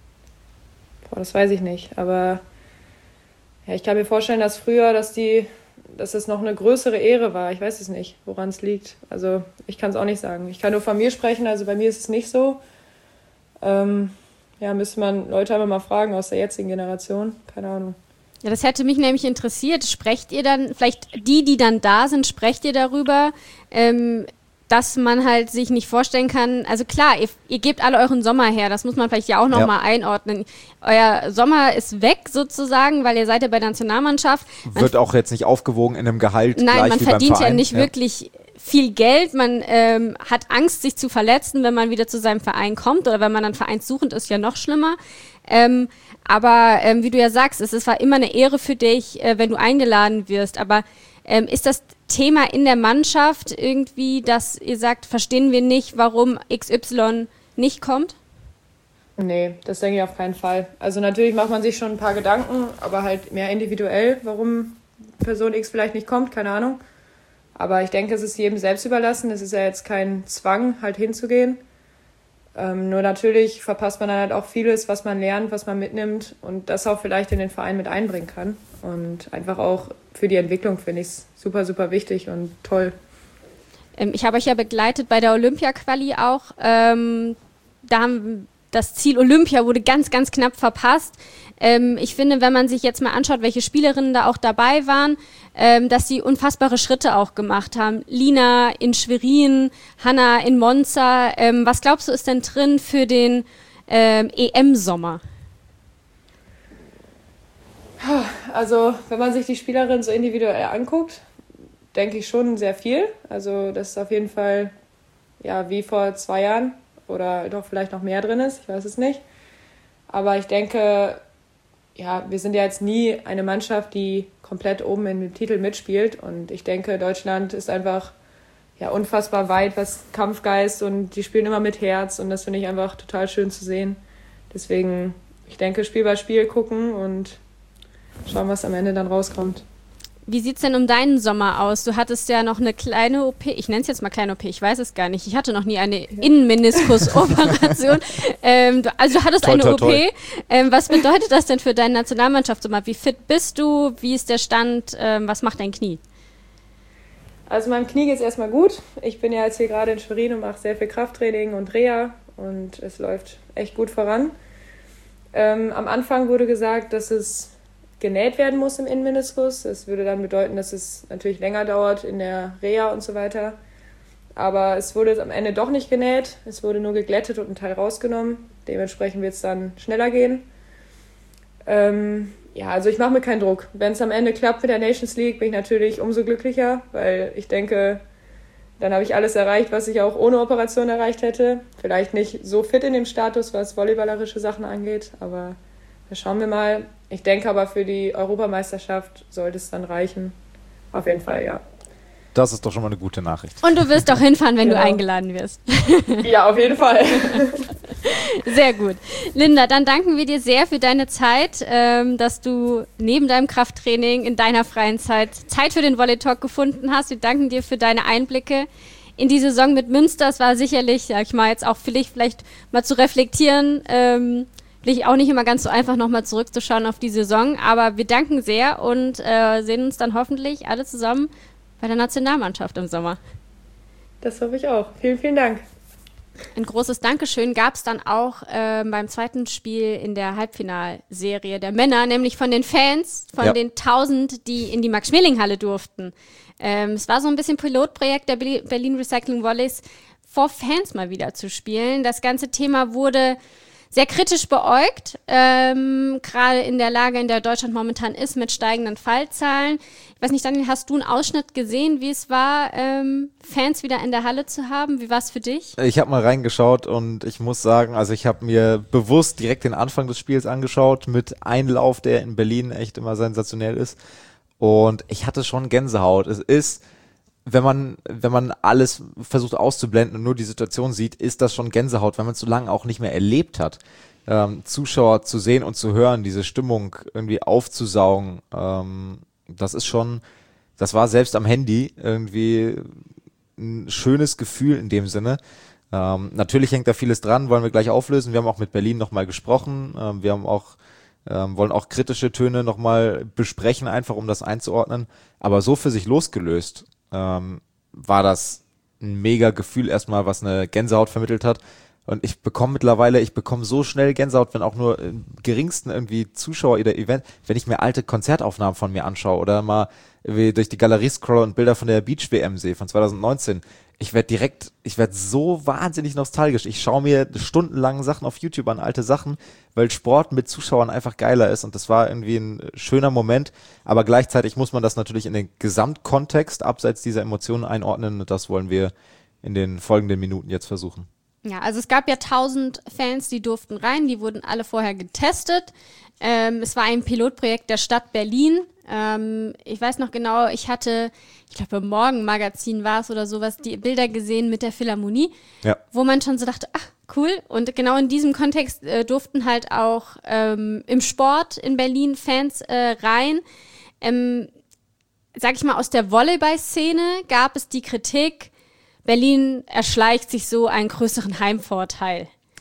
Boah, das weiß ich nicht, aber ja, ich kann mir vorstellen, dass früher, dass die, dass es noch eine größere Ehre war. Ich weiß es nicht, woran es liegt. Also ich kann es auch nicht sagen. Ich kann nur von mir sprechen, also bei mir ist es nicht so. Ähm, ja, müsste man Leute einfach mal fragen aus der jetzigen Generation. Keine Ahnung. Ja, das hätte mich nämlich interessiert. Sprecht ihr dann, vielleicht die, die dann da sind, sprecht ihr darüber, ähm, dass man halt sich nicht vorstellen kann, also klar, ihr, ihr gebt alle euren Sommer her, das muss man vielleicht ja auch nochmal ja. einordnen. Euer Sommer ist weg sozusagen, weil ihr seid ja bei der Nationalmannschaft. Man Wird auch jetzt nicht aufgewogen in einem Gehalt. Nein, gleich man wie verdient beim Verein. ja nicht ja. wirklich viel Geld, man ähm, hat Angst, sich zu verletzen, wenn man wieder zu seinem Verein kommt oder wenn man dann vereinssuchend ist, ja noch schlimmer. Ähm, aber ähm, wie du ja sagst, es war immer eine Ehre für dich, äh, wenn du eingeladen wirst, aber ähm, ist das Thema in der Mannschaft irgendwie, dass ihr sagt, verstehen wir nicht, warum X Y nicht kommt? Nee, das denke ich auf keinen Fall. Also natürlich macht man sich schon ein paar Gedanken, aber halt mehr individuell, warum Person X vielleicht nicht kommt, keine Ahnung. Aber ich denke, es ist jedem selbst überlassen. Es ist ja jetzt kein Zwang, halt hinzugehen. Ähm, nur natürlich verpasst man dann halt auch vieles, was man lernt, was man mitnimmt und das auch vielleicht in den Verein mit einbringen kann. Und einfach auch für die Entwicklung finde ich es super, super wichtig und toll. Ähm, ich habe euch ja begleitet bei der Olympia-Quali auch. Ähm, da haben das Ziel Olympia wurde ganz, ganz knapp verpasst. Ähm, ich finde, wenn man sich jetzt mal anschaut, welche Spielerinnen da auch dabei waren, ähm, dass sie unfassbare Schritte auch gemacht haben. Lina in Schwerin, Hanna in Monza. Ähm, was glaubst du, ist denn drin für den ähm, E M-Sommer? Also, wenn man sich die Spielerin so individuell anguckt, denke ich schon sehr viel. Also, das ist auf jeden Fall, ja, wie vor zwei Jahren oder doch vielleicht noch mehr drin ist, ich weiß es nicht. Aber ich denke, ja, wir sind ja jetzt nie eine Mannschaft, die komplett oben in dem Titel mitspielt. Und ich denke, Deutschland ist einfach ja, unfassbar weit, was Kampfgeist, und die spielen immer mit Herz. Und das finde ich einfach total schön zu sehen. Deswegen, ich denke, Spiel bei Spiel gucken und schauen, was am Ende dann rauskommt. Wie sieht es denn um deinen Sommer aus? Du hattest ja noch eine kleine O P, ich nenne es jetzt mal kleine O P, ich weiß es gar nicht. Ich hatte noch nie eine Innenmeniskus-Operation. ähm, du, also du hattest toi, eine toi, toi. O P. Ähm, was bedeutet das denn für deine Nationalmannschaftssommer? Wie fit bist du? Wie ist der Stand? Ähm, was macht dein Knie? Also meinem Knie geht es erstmal gut. Ich bin ja jetzt hier gerade in Schwerin und mache sehr viel Krafttraining und Reha und es läuft echt gut voran. Ähm, am Anfang wurde gesagt, dass es genäht werden muss im Innenmeniskus. Das würde dann bedeuten, dass es natürlich länger dauert in der Reha und so weiter. Aber es wurde am Ende doch nicht genäht. Es wurde nur geglättet und ein Teil rausgenommen. Dementsprechend wird es dann schneller gehen. Ähm, ja, also ich mache mir keinen Druck. Wenn es am Ende klappt mit der Nations League, bin ich natürlich umso glücklicher, weil ich denke, dann habe ich alles erreicht, was ich auch ohne Operation erreicht hätte. Vielleicht nicht so fit in dem Status, was volleyballerische Sachen angeht, aber da schauen wir mal. Ich denke aber, für die Europameisterschaft sollte es dann reichen. Auf jeden Fall, ja. Das ist doch schon mal eine gute Nachricht. Und du wirst doch hinfahren, wenn genau. du eingeladen wirst. Ja, auf jeden Fall. Sehr gut. Linda, dann danken wir dir sehr für deine Zeit, ähm, dass du neben deinem Krafttraining in deiner freien Zeit Zeit für den Volley Talk gefunden hast. Wir danken dir für deine Einblicke in die Saison mit Münster. Es war sicherlich, sag ich mal, jetzt auch für dich vielleicht mal zu reflektieren, ähm, Vielleicht auch nicht immer ganz so einfach, nochmal zurückzuschauen auf die Saison, aber wir danken sehr und äh, sehen uns dann hoffentlich alle zusammen bei der Nationalmannschaft im Sommer. Das hoffe ich auch. Vielen, vielen Dank. Ein großes Dankeschön gab es dann auch äh, beim zweiten Spiel in der Halbfinalserie der Männer, nämlich von den Fans, von ja. den tausend, die in die Max-Schmeling-Halle durften. Ähm, es war so ein bisschen Pilotprojekt der Berlin Recycling Volleys, vor Fans mal wieder zu spielen. Das ganze Thema wurde sehr kritisch beäugt, ähm, gerade in der Lage, in der Deutschland momentan ist, mit steigenden Fallzahlen. Ich weiß nicht, Daniel, hast du einen Ausschnitt gesehen, wie es war, ähm, Fans wieder in der Halle zu haben? Wie war es für dich? Ich habe mal reingeschaut und ich muss sagen, also ich habe mir bewusst direkt den Anfang des Spiels angeschaut mit Einlauf, der in Berlin echt immer sensationell ist. Und ich hatte schon Gänsehaut. Es ist, wenn man, wenn man alles versucht auszublenden und nur die Situation sieht, ist das schon Gänsehaut, wenn man es so lange auch nicht mehr erlebt hat. Ähm, Zuschauer zu sehen und zu hören, diese Stimmung irgendwie aufzusaugen, ähm, das ist schon, das war selbst am Handy irgendwie ein schönes Gefühl in dem Sinne. Ähm, natürlich hängt da vieles dran, wollen wir gleich auflösen. Wir haben auch mit Berlin nochmal gesprochen. Ähm, wir haben auch, ähm, wollen auch kritische Töne nochmal besprechen, einfach um das einzuordnen. Aber so für sich losgelöst ähm, war das ein mega Gefühl erstmal, was eine Gänsehaut vermittelt hat. Und ich bekomme mittlerweile, ich bekomme so schnell Gänsehaut, wenn auch nur im geringsten irgendwie Zuschauer oder Event, wenn ich mir alte Konzertaufnahmen von mir anschaue oder mal irgendwie durch die Galerie scrolle und Bilder von der Beach-W M sehe von zwanzig neunzehn. Ich werde direkt, ich werde so wahnsinnig nostalgisch. Ich schaue mir stundenlang Sachen auf YouTube an, alte Sachen, weil Sport mit Zuschauern einfach geiler ist und das war irgendwie ein schöner Moment, aber gleichzeitig muss man das natürlich in den Gesamtkontext abseits dieser Emotionen einordnen und das wollen wir in den folgenden Minuten jetzt versuchen. Ja, also es gab ja tausend Fans, die durften rein, die wurden alle vorher getestet. Ähm, es war ein Pilotprojekt der Stadt Berlin. Ähm, ich weiß noch genau, ich hatte, ich glaube im Morgenmagazin war es oder sowas, die Bilder gesehen mit der Philharmonie, ja. wo man schon so dachte, ach cool. Und genau in diesem Kontext äh, durften halt auch ähm, im Sport in Berlin Fans äh, rein. Ähm, sag ich mal, aus der Volleyball-Szene gab es die Kritik, Berlin erschleicht sich so einen größeren Heimvorteil. Ja.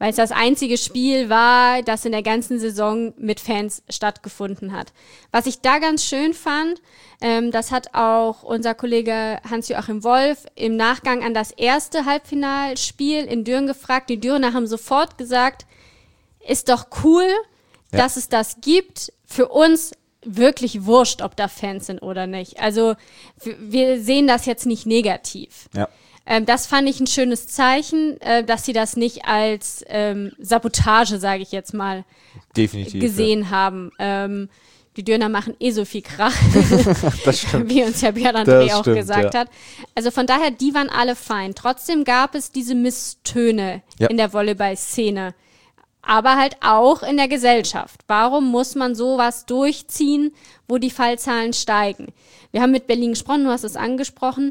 weil es das einzige Spiel war, das in der ganzen Saison mit Fans stattgefunden hat. Was ich da ganz schön fand, ähm, das hat auch unser Kollege Hans-Joachim Wolf im Nachgang an das erste Halbfinalspiel in Düren gefragt. Die Dürener haben sofort gesagt, ist doch cool, ja. dass es das gibt. Für uns wirklich wurscht, ob da Fans sind oder nicht. Also wir sehen das jetzt nicht negativ. Ja. Ähm, das fand ich ein schönes Zeichen, äh, dass sie das nicht als ähm, Sabotage, sage ich jetzt mal, Definitiv, gesehen ja. haben. Ähm, die Döner machen eh so viel Krach, das stimmt. wie uns Herr Björn André auch stimmt, gesagt ja. hat. Also von daher, die waren alle fein. Trotzdem gab es diese Misstöne ja. in der Volleyball-Szene. Aber halt auch in der Gesellschaft. Warum muss man sowas durchziehen, wo die Fallzahlen steigen? Wir haben mit Berlin gesprochen, du hast es angesprochen.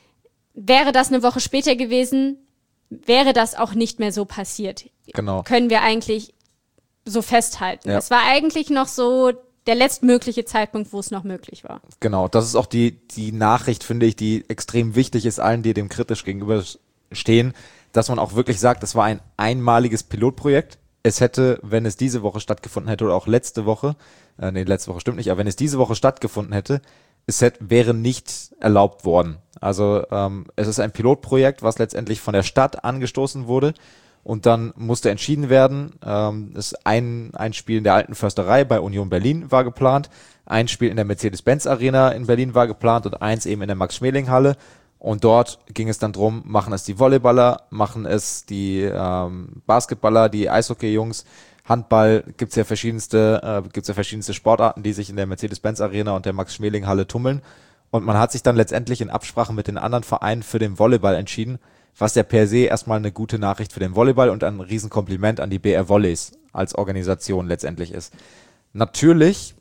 Wäre das eine Woche später gewesen, wäre das auch nicht mehr so passiert. Genau. Können wir eigentlich so festhalten. Ja. Es war eigentlich noch so der letztmögliche Zeitpunkt, wo es noch möglich war. Genau, das ist auch die, die Nachricht, finde ich, die extrem wichtig ist, allen, die dem kritisch gegenüberstehen, dass man auch wirklich sagt, das war ein einmaliges Pilotprojekt. Es hätte, wenn es diese Woche stattgefunden hätte oder auch letzte Woche, äh, nee, letzte Woche stimmt nicht, aber wenn es diese Woche stattgefunden hätte, es hätte, wäre nicht erlaubt worden. Also ähm, es ist ein Pilotprojekt, was letztendlich von der Stadt angestoßen wurde und dann musste entschieden werden. Ähm, es ein, ein Spiel in der Alten Försterei bei Union Berlin war geplant, ein Spiel in der Mercedes-Benz Arena in Berlin war geplant und eins eben in der Max-Schmeling-Halle. Und dort ging es dann drum, machen es die Volleyballer, machen es die ähm, Basketballer, die Eishockey-Jungs, Handball, gibt's ja verschiedenste, äh, gibt's ja verschiedenste Sportarten, die sich in der Mercedes-Benz-Arena und der Max-Schmeling-Halle tummeln. Und man hat sich dann letztendlich in Absprache mit den anderen Vereinen für den Volleyball entschieden, was ja per se erstmal eine gute Nachricht für den Volleyball und ein Riesenkompliment an die B R Volleys als Organisation letztendlich ist. Natürlich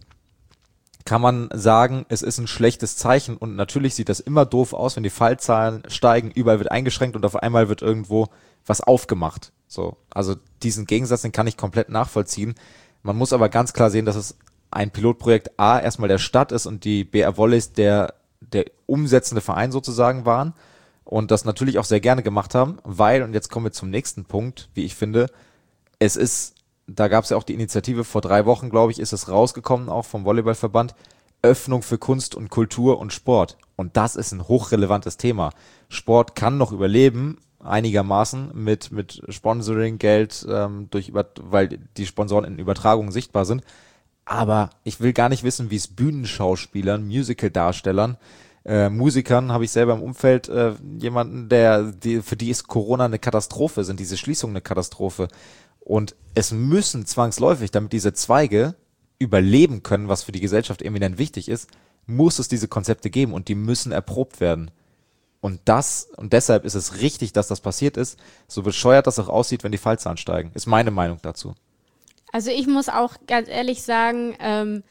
kann man sagen, es ist ein schlechtes Zeichen und natürlich sieht das immer doof aus, wenn die Fallzahlen steigen, überall wird eingeschränkt und auf einmal wird irgendwo was aufgemacht. So, also diesen Gegensatz, den kann ich komplett nachvollziehen. Man muss aber ganz klar sehen, dass es ein Pilotprojekt A, erstmal der Stadt ist und die B R Volleys der, der umsetzende Verein sozusagen waren und das natürlich auch sehr gerne gemacht haben, weil, und jetzt kommen wir zum nächsten Punkt, wie ich finde, es ist, da gab es ja auch die Initiative, vor drei Wochen, glaube ich, ist es rausgekommen, auch vom Volleyballverband, Öffnung für Kunst und Kultur und Sport. Und das ist ein hochrelevantes Thema. Sport kann noch überleben, einigermaßen, mit, mit Sponsoring, Geld, ähm, durch über, weil die Sponsoren in Übertragungen sichtbar sind. Aber ich will gar nicht wissen, wie es Bühnenschauspielern, Musical-Darstellern, äh, Musikern, habe ich selber im Umfeld äh, jemanden, der, die, für die ist Corona eine Katastrophe, sind diese Schließungen eine Katastrophe. Und es müssen zwangsläufig, damit diese Zweige überleben können, was für die Gesellschaft eminent wichtig ist, muss es diese Konzepte geben und die müssen erprobt werden. Und das, und deshalb ist es richtig, dass das passiert ist, so bescheuert das auch aussieht, wenn die Fallzahlen steigen, ist meine Meinung dazu. Also ich muss auch ganz ehrlich sagen, ähm,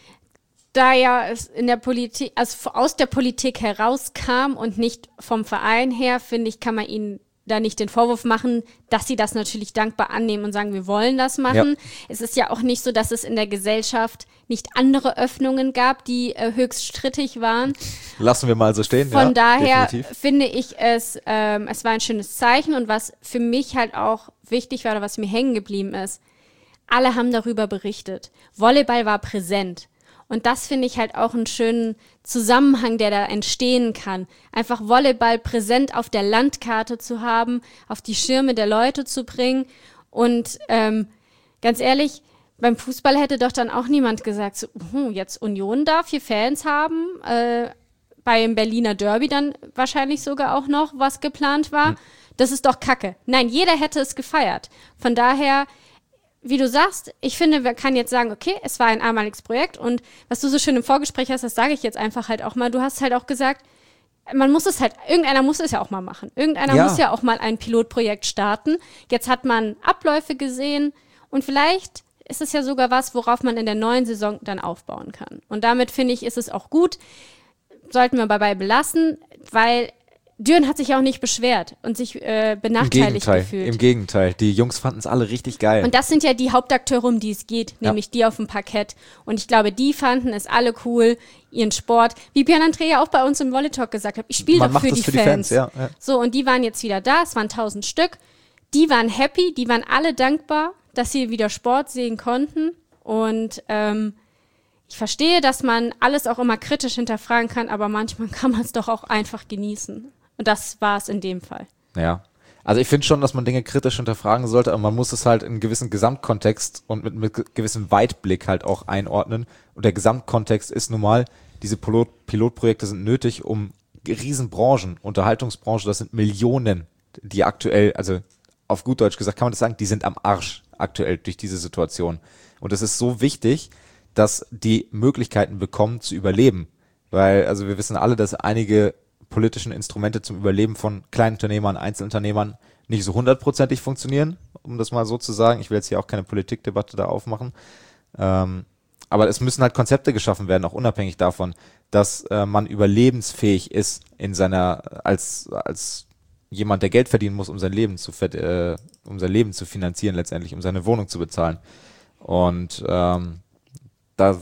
da ja es in der Politik, also aus der Politik herauskam und nicht vom Verein her, finde ich, kann man ihnen da nicht den Vorwurf machen, dass sie das natürlich dankbar annehmen und sagen, wir wollen das machen. Ja. Es ist ja auch nicht so, dass es in der Gesellschaft nicht andere Öffnungen gab, die äh, höchst strittig waren. Lassen wir mal so stehen. Von ja, daher definitiv. finde ich es, ähm, es war ein schönes Zeichen und was für mich halt auch wichtig war oder was mir hängen geblieben ist, alle haben darüber berichtet. Volleyball war präsent. Und das finde ich halt auch einen schönen Zusammenhang, der da entstehen kann. Einfach Volleyball präsent auf der Landkarte zu haben, auf die Schirme der Leute zu bringen. Und ähm, ganz ehrlich, beim Fußball hätte doch dann auch niemand gesagt, so, uh, jetzt Union darf hier Fans haben. Äh, beim Berliner Derby dann wahrscheinlich sogar auch noch, was geplant war. Hm. Das ist doch Kacke. Nein, jeder hätte es gefeiert. Von daher, wie du sagst, ich finde, man kann jetzt sagen, okay, es war ein einmaliges Projekt und was du so schön im Vorgespräch hast, das sage ich jetzt einfach halt auch mal. Du hast halt auch gesagt, man muss es halt, irgendeiner muss es ja auch mal machen. Irgendeiner ja. muss ja auch mal ein Pilotprojekt starten. Jetzt hat man Abläufe gesehen und vielleicht ist es ja sogar was, worauf man in der neuen Saison dann aufbauen kann. Und damit finde ich, ist es auch gut, sollten wir dabei belassen, weil Düren hat sich auch nicht beschwert und sich äh, benachteiligt Im Gegenteil, gefühlt. Im Gegenteil, die Jungs fanden es alle richtig geil. Und das sind ja die Hauptakteure, um die es geht, nämlich ja. die auf dem Parkett. Und ich glaube, die fanden es alle cool, ihren Sport, wie Björn André ja auch bei uns im Volley Talk gesagt hat, ich spiele doch für, die, für Fans. die Fans. Ja, ja. So, und die waren jetzt wieder da, es waren tausend Stück. die waren happy, die waren alle dankbar, dass sie wieder Sport sehen konnten. Und ähm, ich verstehe, dass man alles auch immer kritisch hinterfragen kann, aber manchmal kann man es doch auch einfach genießen. Und das war es in dem Fall. Ja, also ich finde schon, dass man Dinge kritisch hinterfragen sollte, aber man muss es halt in einem gewissen Gesamtkontext und mit, mit gewissem Weitblick halt auch einordnen. Und der Gesamtkontext ist nun mal, diese Pilot, Pilotprojekte sind nötig, um Riesenbranchen, Unterhaltungsbranche, das sind Millionen, die aktuell, also auf gut Deutsch gesagt kann man das sagen, die sind am Arsch aktuell durch diese Situation. Und es ist so wichtig, dass die Möglichkeiten bekommen zu überleben. Weil, also wir wissen alle, dass einige politischen Instrumente zum Überleben von Kleinunternehmern, Einzelunternehmern nicht so hundertprozentig funktionieren, um das mal so zu sagen. Ich will jetzt hier auch keine Politikdebatte da aufmachen. Ähm, aber es müssen halt Konzepte geschaffen werden, auch unabhängig davon, dass äh, man überlebensfähig ist in seiner, als, als jemand, der Geld verdienen muss, um sein Leben zu, äh, um sein Leben zu finanzieren letztendlich, um seine Wohnung zu bezahlen. Und ähm, da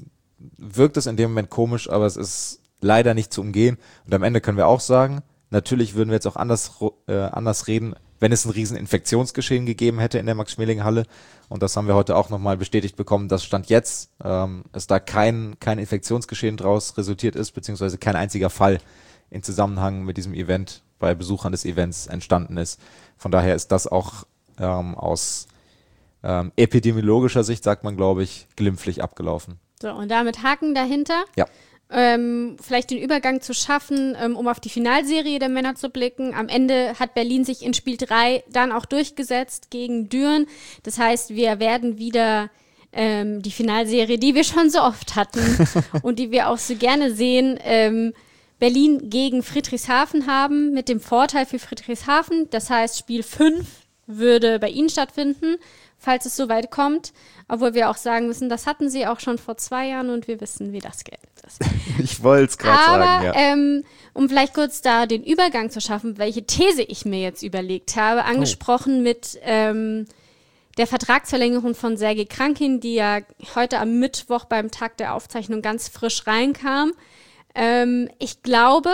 wirkt es in dem Moment komisch, aber es ist leider nicht zu umgehen. Und am Ende können wir auch sagen, natürlich würden wir jetzt auch anders, äh, anders reden, wenn es ein riesen Infektionsgeschehen gegeben hätte in der Max-Schmeling-Halle. Und das haben wir heute auch nochmal bestätigt bekommen, dass Stand jetzt ähm, es da kein, kein Infektionsgeschehen draus resultiert ist, beziehungsweise kein einziger Fall in Zusammenhang mit diesem Event bei Besuchern des Events entstanden ist. Von daher ist das auch ähm, aus ähm, epidemiologischer Sicht, sagt man, glaube ich, glimpflich abgelaufen. So, und damit Haken dahinter. Ja. Ähm, vielleicht den Übergang zu schaffen, ähm, um auf die Finalserie der Männer zu blicken. Am Ende hat Berlin sich in Spiel drei dann auch durchgesetzt gegen Düren. Das heißt, wir werden wieder ähm, die Finalserie, die wir schon so oft hatten und die wir auch so gerne sehen, ähm, Berlin gegen Friedrichshafen haben, mit dem Vorteil für Friedrichshafen. Das heißt, Spiel fünf würde bei ihnen stattfinden, falls es so weit kommt. Obwohl wir auch sagen müssen, das hatten sie auch schon vor zwei Jahren und wir wissen, wie das geht. Ich wollte es gerade sagen, ja. Ähm, um vielleicht kurz da den Übergang zu schaffen, welche These ich mir jetzt überlegt habe, angesprochen oh. mit ähm, der Vertragsverlängerung von Sergej Krankin, die ja heute am Mittwoch beim Tag der Aufzeichnung ganz frisch reinkam. Ähm, ich glaube,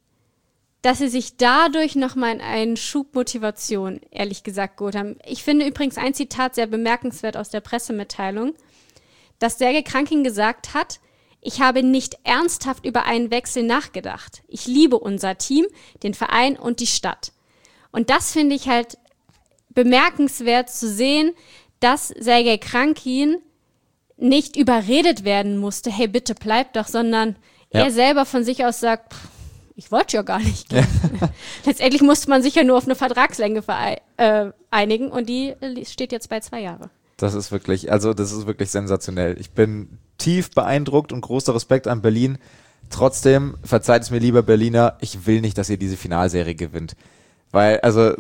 dass sie sich dadurch nochmal in einen Schub Motivation, ehrlich gesagt, geholt haben. Ich finde übrigens ein Zitat sehr bemerkenswert aus der Pressemitteilung, dass Sergej Krankin gesagt hat, ich habe nicht ernsthaft über einen Wechsel nachgedacht. Ich liebe unser Team, den Verein und die Stadt. Und das finde ich halt bemerkenswert zu sehen, dass Sergej Krankin nicht überredet werden musste, hey, bitte bleib doch, sondern ja. er selber von sich aus sagt, pff, ich wollte ja gar nicht gehen. Letztendlich musste man sich ja nur auf eine Vertragslänge verei- äh, einigen und die steht jetzt bei zwei Jahre. Das ist wirklich, also das ist wirklich sensationell. Ich bin tief beeindruckt und großer Respekt an Berlin. Trotzdem, verzeiht es mir, lieber Berliner, ich will nicht, dass ihr diese Finalserie gewinnt. Weil, also,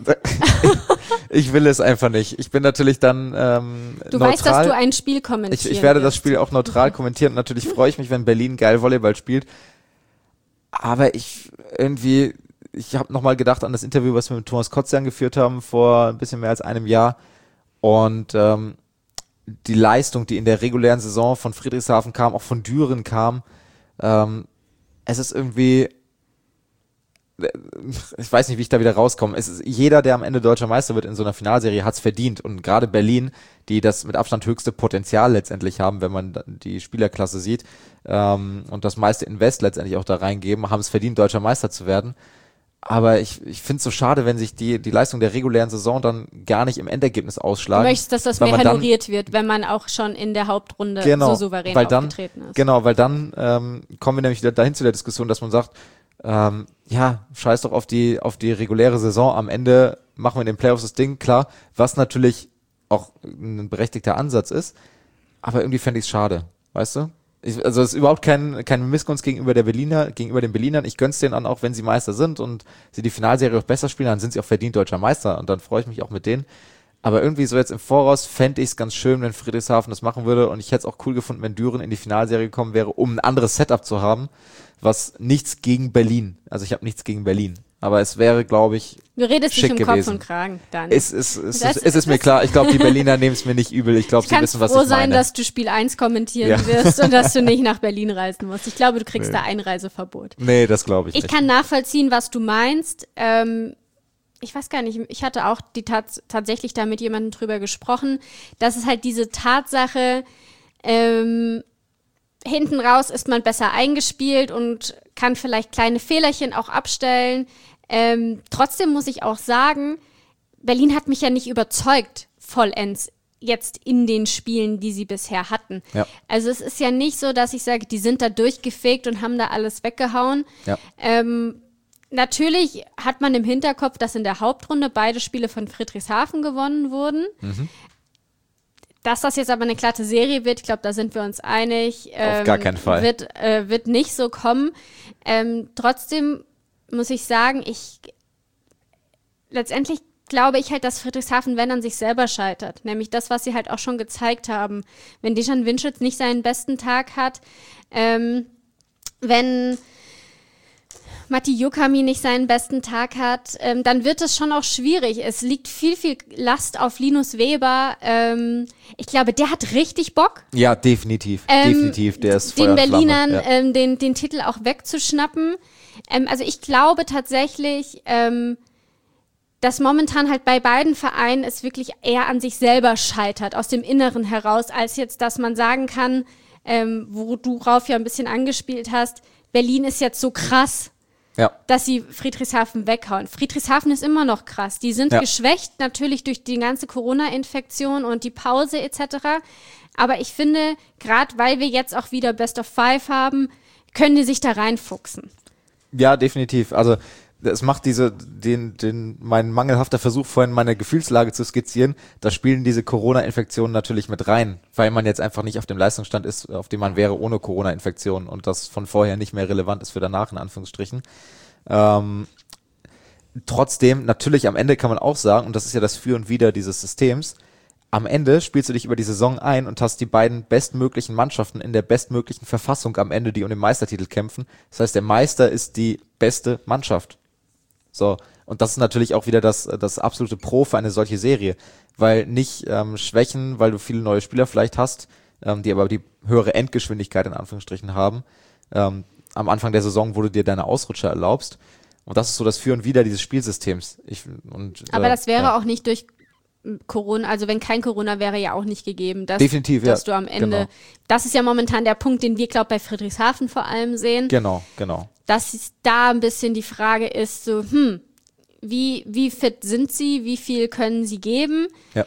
ich will es einfach nicht. Ich bin natürlich dann ähm, Du neutral. weißt, dass du ein Spiel kommentierst. Ich, ich werde das Spiel auch neutral kommentieren und natürlich freue ich mich, wenn Berlin geil Volleyball spielt. Aber ich irgendwie, ich habe nochmal gedacht an das Interview, was wir mit Thomas Kotzian geführt haben vor ein bisschen mehr als einem Jahr. Und ähm, die Leistung, die in der regulären Saison von Friedrichshafen kam, auch von Düren kam, ähm, es ist irgendwie, ich weiß nicht, wie ich da wieder rauskomme. Es ist, jeder, der am Ende deutscher Meister wird in so einer Finalserie, hat es verdient. Und gerade Berlin, die das mit Abstand höchste Potenzial letztendlich haben, wenn man die Spielerklasse sieht, ähm, und das meiste Invest letztendlich auch da reingeben, haben es verdient, deutscher Meister zu werden. Aber ich, ich finde es so schade, wenn sich die, die Leistung der regulären Saison dann gar nicht im Endergebnis ausschlagen. Du möchtest, dass das mehr honoriert wird, wenn man auch schon in der Hauptrunde genau, so souverän weil dann, aufgetreten ist. Genau, weil dann ähm, kommen wir nämlich wieder dahin zu der Diskussion, dass man sagt, ähm, ja, scheiß doch auf die, auf die reguläre Saison. Am Ende machen wir in den Playoffs das Ding, klar, was natürlich auch ein berechtigter Ansatz ist. Aber irgendwie fände ich es schade, weißt du? Ich, also es ist überhaupt kein, keine Missgunst gegenüber der Berliner, gegenüber den Berlinern. Ich gönn's denen an, auch wenn sie Meister sind und sie die Finalserie auch besser spielen, dann sind sie auch verdient deutscher Meister und dann freue ich mich auch mit denen. Aber irgendwie so jetzt im Voraus fände ich es ganz schön, wenn Friedrichshafen das machen würde und ich hätte es auch cool gefunden, wenn Düren in die Finalserie gekommen wäre, um ein anderes Setup zu haben, was nichts gegen Berlin, also ich habe nichts gegen Berlin, aber es wäre, glaube ich, du redest schick nicht um gewesen. Kopf und Kragen, dann. Es, es, es, Das- es, es ist mir klar, ich glaube, die Berliner nehmen es mir nicht übel, ich glaube, Du sie kannst wissen, was froh ich sein, meine. dass du Spiel eins kommentieren Ja. wirst und dass du nicht nach Berlin reisen musst. Ich glaube, du kriegst Nee. da Einreiseverbot. Nee, das glaube ich Ich nicht. kann nachvollziehen, was du meinst. Ähm, ich weiß gar nicht, ich hatte auch die Tats- tatsächlich da mit jemandem drüber gesprochen, dass es halt diese Tatsache, ähm, hinten raus ist man besser eingespielt und kann vielleicht kleine Fehlerchen auch abstellen. Ähm, trotzdem muss ich auch sagen, Berlin hat mich ja nicht überzeugt, vollends, jetzt in den Spielen, die sie bisher hatten. Ja. Also es ist ja nicht so, dass ich sage, die sind da durchgefegt und haben da alles weggehauen. Ja. Ähm, natürlich hat man im Hinterkopf, dass in der Hauptrunde beide Spiele von Friedrichshafen gewonnen wurden. Mhm. Dass das jetzt aber eine glatte Serie wird, ich glaube, da sind wir uns einig. Ähm, Auf gar keinen Fall. Wird, äh, wird nicht so kommen. Ähm, trotzdem muss ich sagen, ich letztendlich glaube ich halt, dass Friedrichshafen, wenn, an sich selber scheitert. Nämlich das, was sie halt auch schon gezeigt haben. Wenn Dejan Winschitz nicht seinen besten Tag hat, ähm, wenn Matti Jukami nicht seinen besten Tag hat, ähm, dann wird es schon auch schwierig. Es liegt viel, viel Last auf Linus Weber. Ähm, ich glaube, der hat richtig Bock. Ja, definitiv. Ähm, definitiv. Der ist den Feuer und Berlinern Flamme. Ja. ähm, den, den Titel auch wegzuschnappen. Ähm, also ich glaube tatsächlich, ähm, dass momentan halt bei beiden Vereinen es wirklich eher an sich selber scheitert, aus dem Inneren heraus, als jetzt, dass man sagen kann, ähm, wo du Rauf ja ein bisschen angespielt hast, Berlin ist jetzt so krass, Ja. dass sie Friedrichshafen weghauen. Friedrichshafen ist immer noch krass. Die sind Ja. geschwächt, natürlich durch die ganze Corona-Infektion und die Pause et cetera. Aber ich finde, gerade weil wir jetzt auch wieder Best of Five haben, können die sich da reinfuchsen. Ja, definitiv. Also es macht diese, den, den, mein mangelhafter Versuch vorhin, meine Gefühlslage zu skizzieren, da spielen diese Corona-Infektionen natürlich mit rein, weil man jetzt einfach nicht auf dem Leistungsstand ist, auf dem man wäre ohne Corona-Infektion und das von vorher nicht mehr relevant ist für danach, in Anführungsstrichen. Ähm, trotzdem, natürlich am Ende kann man auch sagen, und das ist ja das Für und Wider dieses Systems, am Ende spielst du dich über die Saison ein und hast die beiden bestmöglichen Mannschaften in der bestmöglichen Verfassung am Ende, die um den Meistertitel kämpfen. Das heißt, der Meister ist die beste Mannschaft. So, und das ist natürlich auch wieder das, das absolute Pro für eine solche Serie, weil nicht ähm, Schwächen, weil du viele neue Spieler vielleicht hast, ähm, die aber die höhere Endgeschwindigkeit in Anführungsstrichen haben, ähm, am Anfang der Saison, wo du dir deine Ausrutscher erlaubst. Und das ist so das Für und Wider dieses Spielsystems. Ich, und, Aber äh, das wäre ja. auch nicht durch Corona, also wenn kein Corona wäre, ja auch nicht gegeben, dass, Definitiv, dass ja, du am Ende, genau. das ist ja momentan der Punkt, den wir, glaube ich, bei Friedrichshafen vor allem sehen, Genau, genau. dass es da ein bisschen die Frage ist, so, hm, wie, wie fit sind sie, wie viel können sie geben? Ja.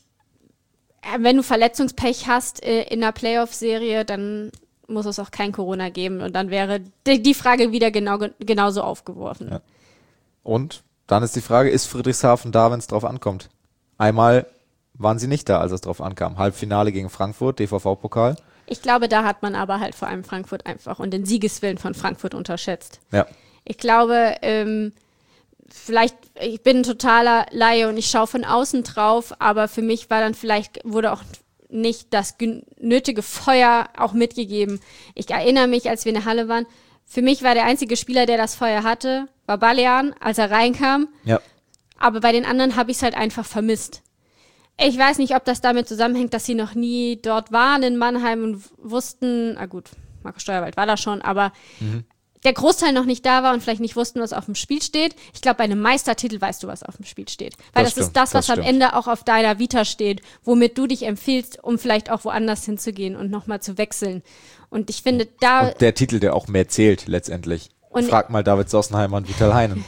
Wenn du Verletzungspech hast äh, in einer Playoff-Serie, dann muss es auch kein Corona geben und dann wäre die, die Frage wieder genau, genauso aufgeworfen. Ja. Und dann ist die Frage, ist Friedrichshafen da, wenn es drauf ankommt? Einmal waren sie nicht da, als es drauf ankam. Halbfinale gegen Frankfurt, D V V-Pokal. Ich glaube, da hat man aber halt vor allem Frankfurt einfach und den Siegeswillen von Frankfurt unterschätzt. Ja. Ich glaube, ähm, vielleicht, ich bin ein totaler Laie und ich schaue von außen drauf, aber für mich war dann vielleicht, wurde auch nicht das gen- nötige Feuer auch mitgegeben. Ich erinnere mich, als wir in der Halle waren, für mich war der einzige Spieler, der das Feuer hatte, war Balean, als er reinkam. Ja. Aber bei den anderen habe ich es halt einfach vermisst. Ich weiß nicht, ob das damit zusammenhängt, dass sie noch nie dort waren in Mannheim und wussten, na gut, Marco Steuerwald war da schon, aber Mhm. der Großteil noch nicht da war und vielleicht nicht wussten, was auf dem Spiel steht. Ich glaube, bei einem Meistertitel weißt du, was auf dem Spiel steht. Weil das, Das ist stimmt, das, was das am stimmt. Ende auch auf deiner Vita steht, womit du dich empfiehlst, um vielleicht auch woanders hinzugehen und nochmal zu wechseln. Und ich finde, da... Und der Titel, der auch mehr zählt letztendlich. Und- Frag mal David Sossenheimer und Vital Heinen.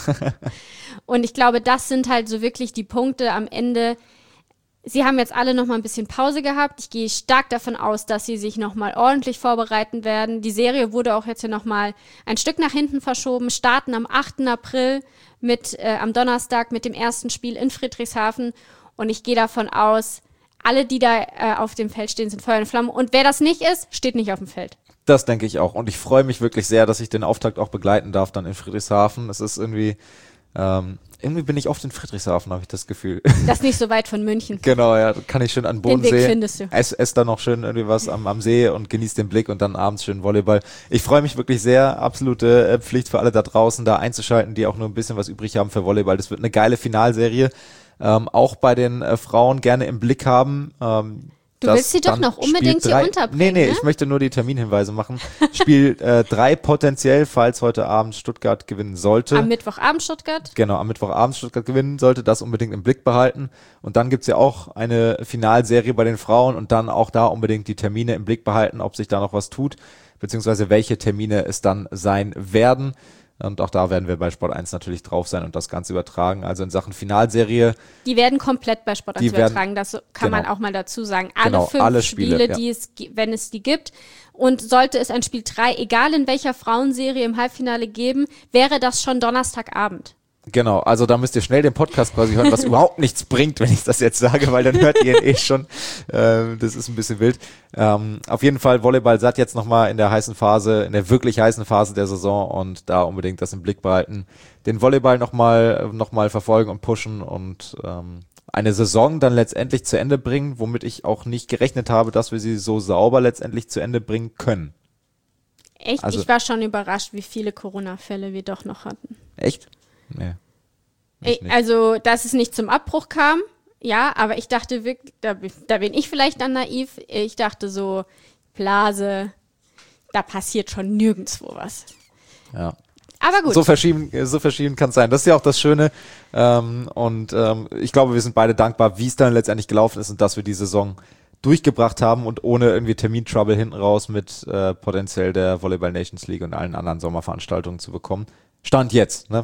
Und ich glaube, das sind halt so wirklich die Punkte am Ende. Sie haben jetzt alle noch mal ein bisschen Pause gehabt. Ich gehe stark davon aus, dass sie sich noch mal ordentlich vorbereiten werden. Die Serie wurde auch jetzt hier noch mal ein Stück nach hinten verschoben. Starten am achten April mit äh, am Donnerstag mit dem ersten Spiel in Friedrichshafen. Und ich gehe davon aus, alle, die da äh, auf dem Feld stehen, sind Feuer und Flamme. Und wer das nicht ist, steht nicht auf dem Feld. Das denke ich auch. Und ich freue mich wirklich sehr, dass ich den Auftakt auch begleiten darf dann in Friedrichshafen. Es ist irgendwie, ähm, irgendwie bin ich oft in Friedrichshafen, habe ich das Gefühl. Das ist nicht so weit von München. Genau, ja, kann ich schön an den Weg Bodensee. findest du. Ess, ess da noch schön irgendwie was am, am See und genieß den Blick und dann abends schön Volleyball. Ich freue mich wirklich sehr. Absolute äh, Pflicht für alle da draußen, da einzuschalten, die auch nur ein bisschen was übrig haben für Volleyball. Das wird eine geile Finalserie. Ähm, auch bei den äh, Frauen gerne im Blick haben. Ähm, Du willst sie doch noch unbedingt hier unterbringen, Nee, nee, ne? ich möchte nur die Terminhinweise machen. Spiel äh, drei potenziell, falls heute Abend Stuttgart gewinnen sollte. Am Mittwochabend Stuttgart. Genau, am Mittwochabend Stuttgart gewinnen sollte, das unbedingt im Blick behalten. Und dann gibt's ja auch eine Finalserie bei den Frauen und dann auch da unbedingt die Termine im Blick behalten, ob sich da noch was tut, beziehungsweise welche Termine es dann sein werden. Und auch da werden wir bei Sport eins natürlich drauf sein und das Ganze übertragen. Also in Sachen Finalserie. Die werden komplett bei Sport eins Die werden- übertragen, das kann genau. man auch mal dazu sagen. Alle Genau, fünf alle Spiele, Spiele, ja. die es, gi- wenn es die gibt. Und sollte es ein Spiel drei, egal in welcher Frauenserie im Halbfinale geben, wäre das schon Donnerstagabend. Genau, also da müsst ihr schnell den Podcast quasi hören, was überhaupt nichts bringt, wenn ich das jetzt sage, weil dann hört ihr ihn eh schon. Ähm, das ist ein bisschen wild. Ähm, auf jeden Fall Volleyball satt jetzt nochmal in der heißen Phase, in der wirklich heißen Phase der Saison und da unbedingt das im Blick behalten. Den Volleyball nochmal noch mal verfolgen und pushen und ähm, eine Saison dann letztendlich zu Ende bringen, womit ich auch nicht gerechnet habe, dass wir sie so sauber letztendlich zu Ende bringen können. Echt? Also- Ich war schon überrascht, wie viele Corona-Fälle wir doch noch hatten. Echt? Nee. Ey, Ich nicht. also, dass es nicht zum Abbruch kam, ja, aber ich dachte wirklich, da, da bin ich vielleicht dann naiv, ich dachte so, Blase, da passiert schon nirgendwo was. Ja. Aber gut. So verschieden, so verschieden kann es sein. Das ist ja auch das Schöne. Ähm, und ähm, ich glaube, wir sind beide dankbar, wie es dann letztendlich gelaufen ist und dass wir die Saison durchgebracht haben und ohne irgendwie Termintrouble hinten raus mit äh, potenziell der Volleyball Nations League und allen anderen Sommerveranstaltungen zu bekommen. Stand jetzt, ne?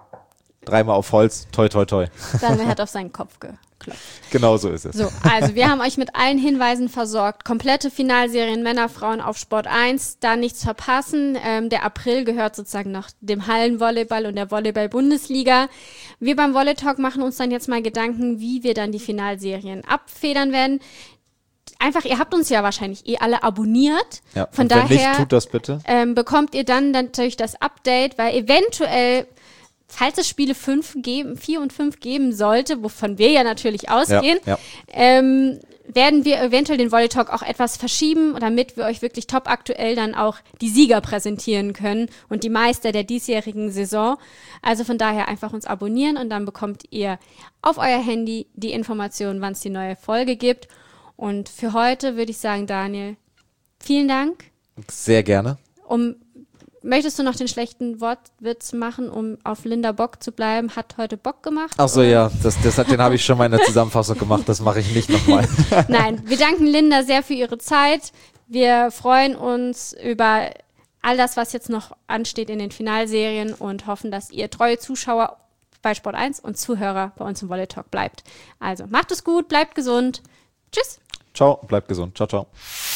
Dreimal auf Holz, toi toi toi. Dann hat auf seinen Kopf geklopft. Genau so ist es. So, also wir haben euch mit allen Hinweisen versorgt. Komplette Finalserien Männer, Frauen auf Sport eins, da nichts verpassen. Ähm, der April gehört sozusagen noch dem Hallenvolleyball und der Volleyball-Bundesliga. Wir beim Volley Talk machen uns dann jetzt mal Gedanken, wie wir dann die Finalserien abfedern werden. Einfach, ihr habt uns ja wahrscheinlich eh alle abonniert. Ja, Von und wenn daher nicht, tut das bitte. ähm, bekommt ihr dann natürlich das Update, weil eventuell, falls es Spiele fünf geben, vier und fünf geben sollte, wovon wir ja natürlich ausgehen, Ja, ja. Ähm, werden wir eventuell den Volley Talk auch etwas verschieben, damit wir euch wirklich top aktuell dann auch die Sieger präsentieren können und die Meister der diesjährigen Saison. Also von daher einfach uns abonnieren und dann bekommt ihr auf euer Handy die Information, wann es die neue Folge gibt. Und für heute würde ich sagen, Daniel, vielen Dank. Sehr gerne. Um, möchtest du noch den schlechten Wortwitz machen, um auf Linda Bock zu bleiben? Hat heute Bock gemacht? Ach so, ja, das, das, hat- den habe ich schon mal in der Zusammenfassung gemacht. Das mache ich nicht nochmal. Nein, wir danken Linda sehr für ihre Zeit. Wir freuen uns über all das, was jetzt noch ansteht in den Finalserien und hoffen, dass ihr treue Zuschauer bei Sport eins und Zuhörer bei uns im Volley Talk bleibt. Also macht es gut, bleibt gesund. Tschüss. Ciao, bleibt gesund. Ciao, ciao.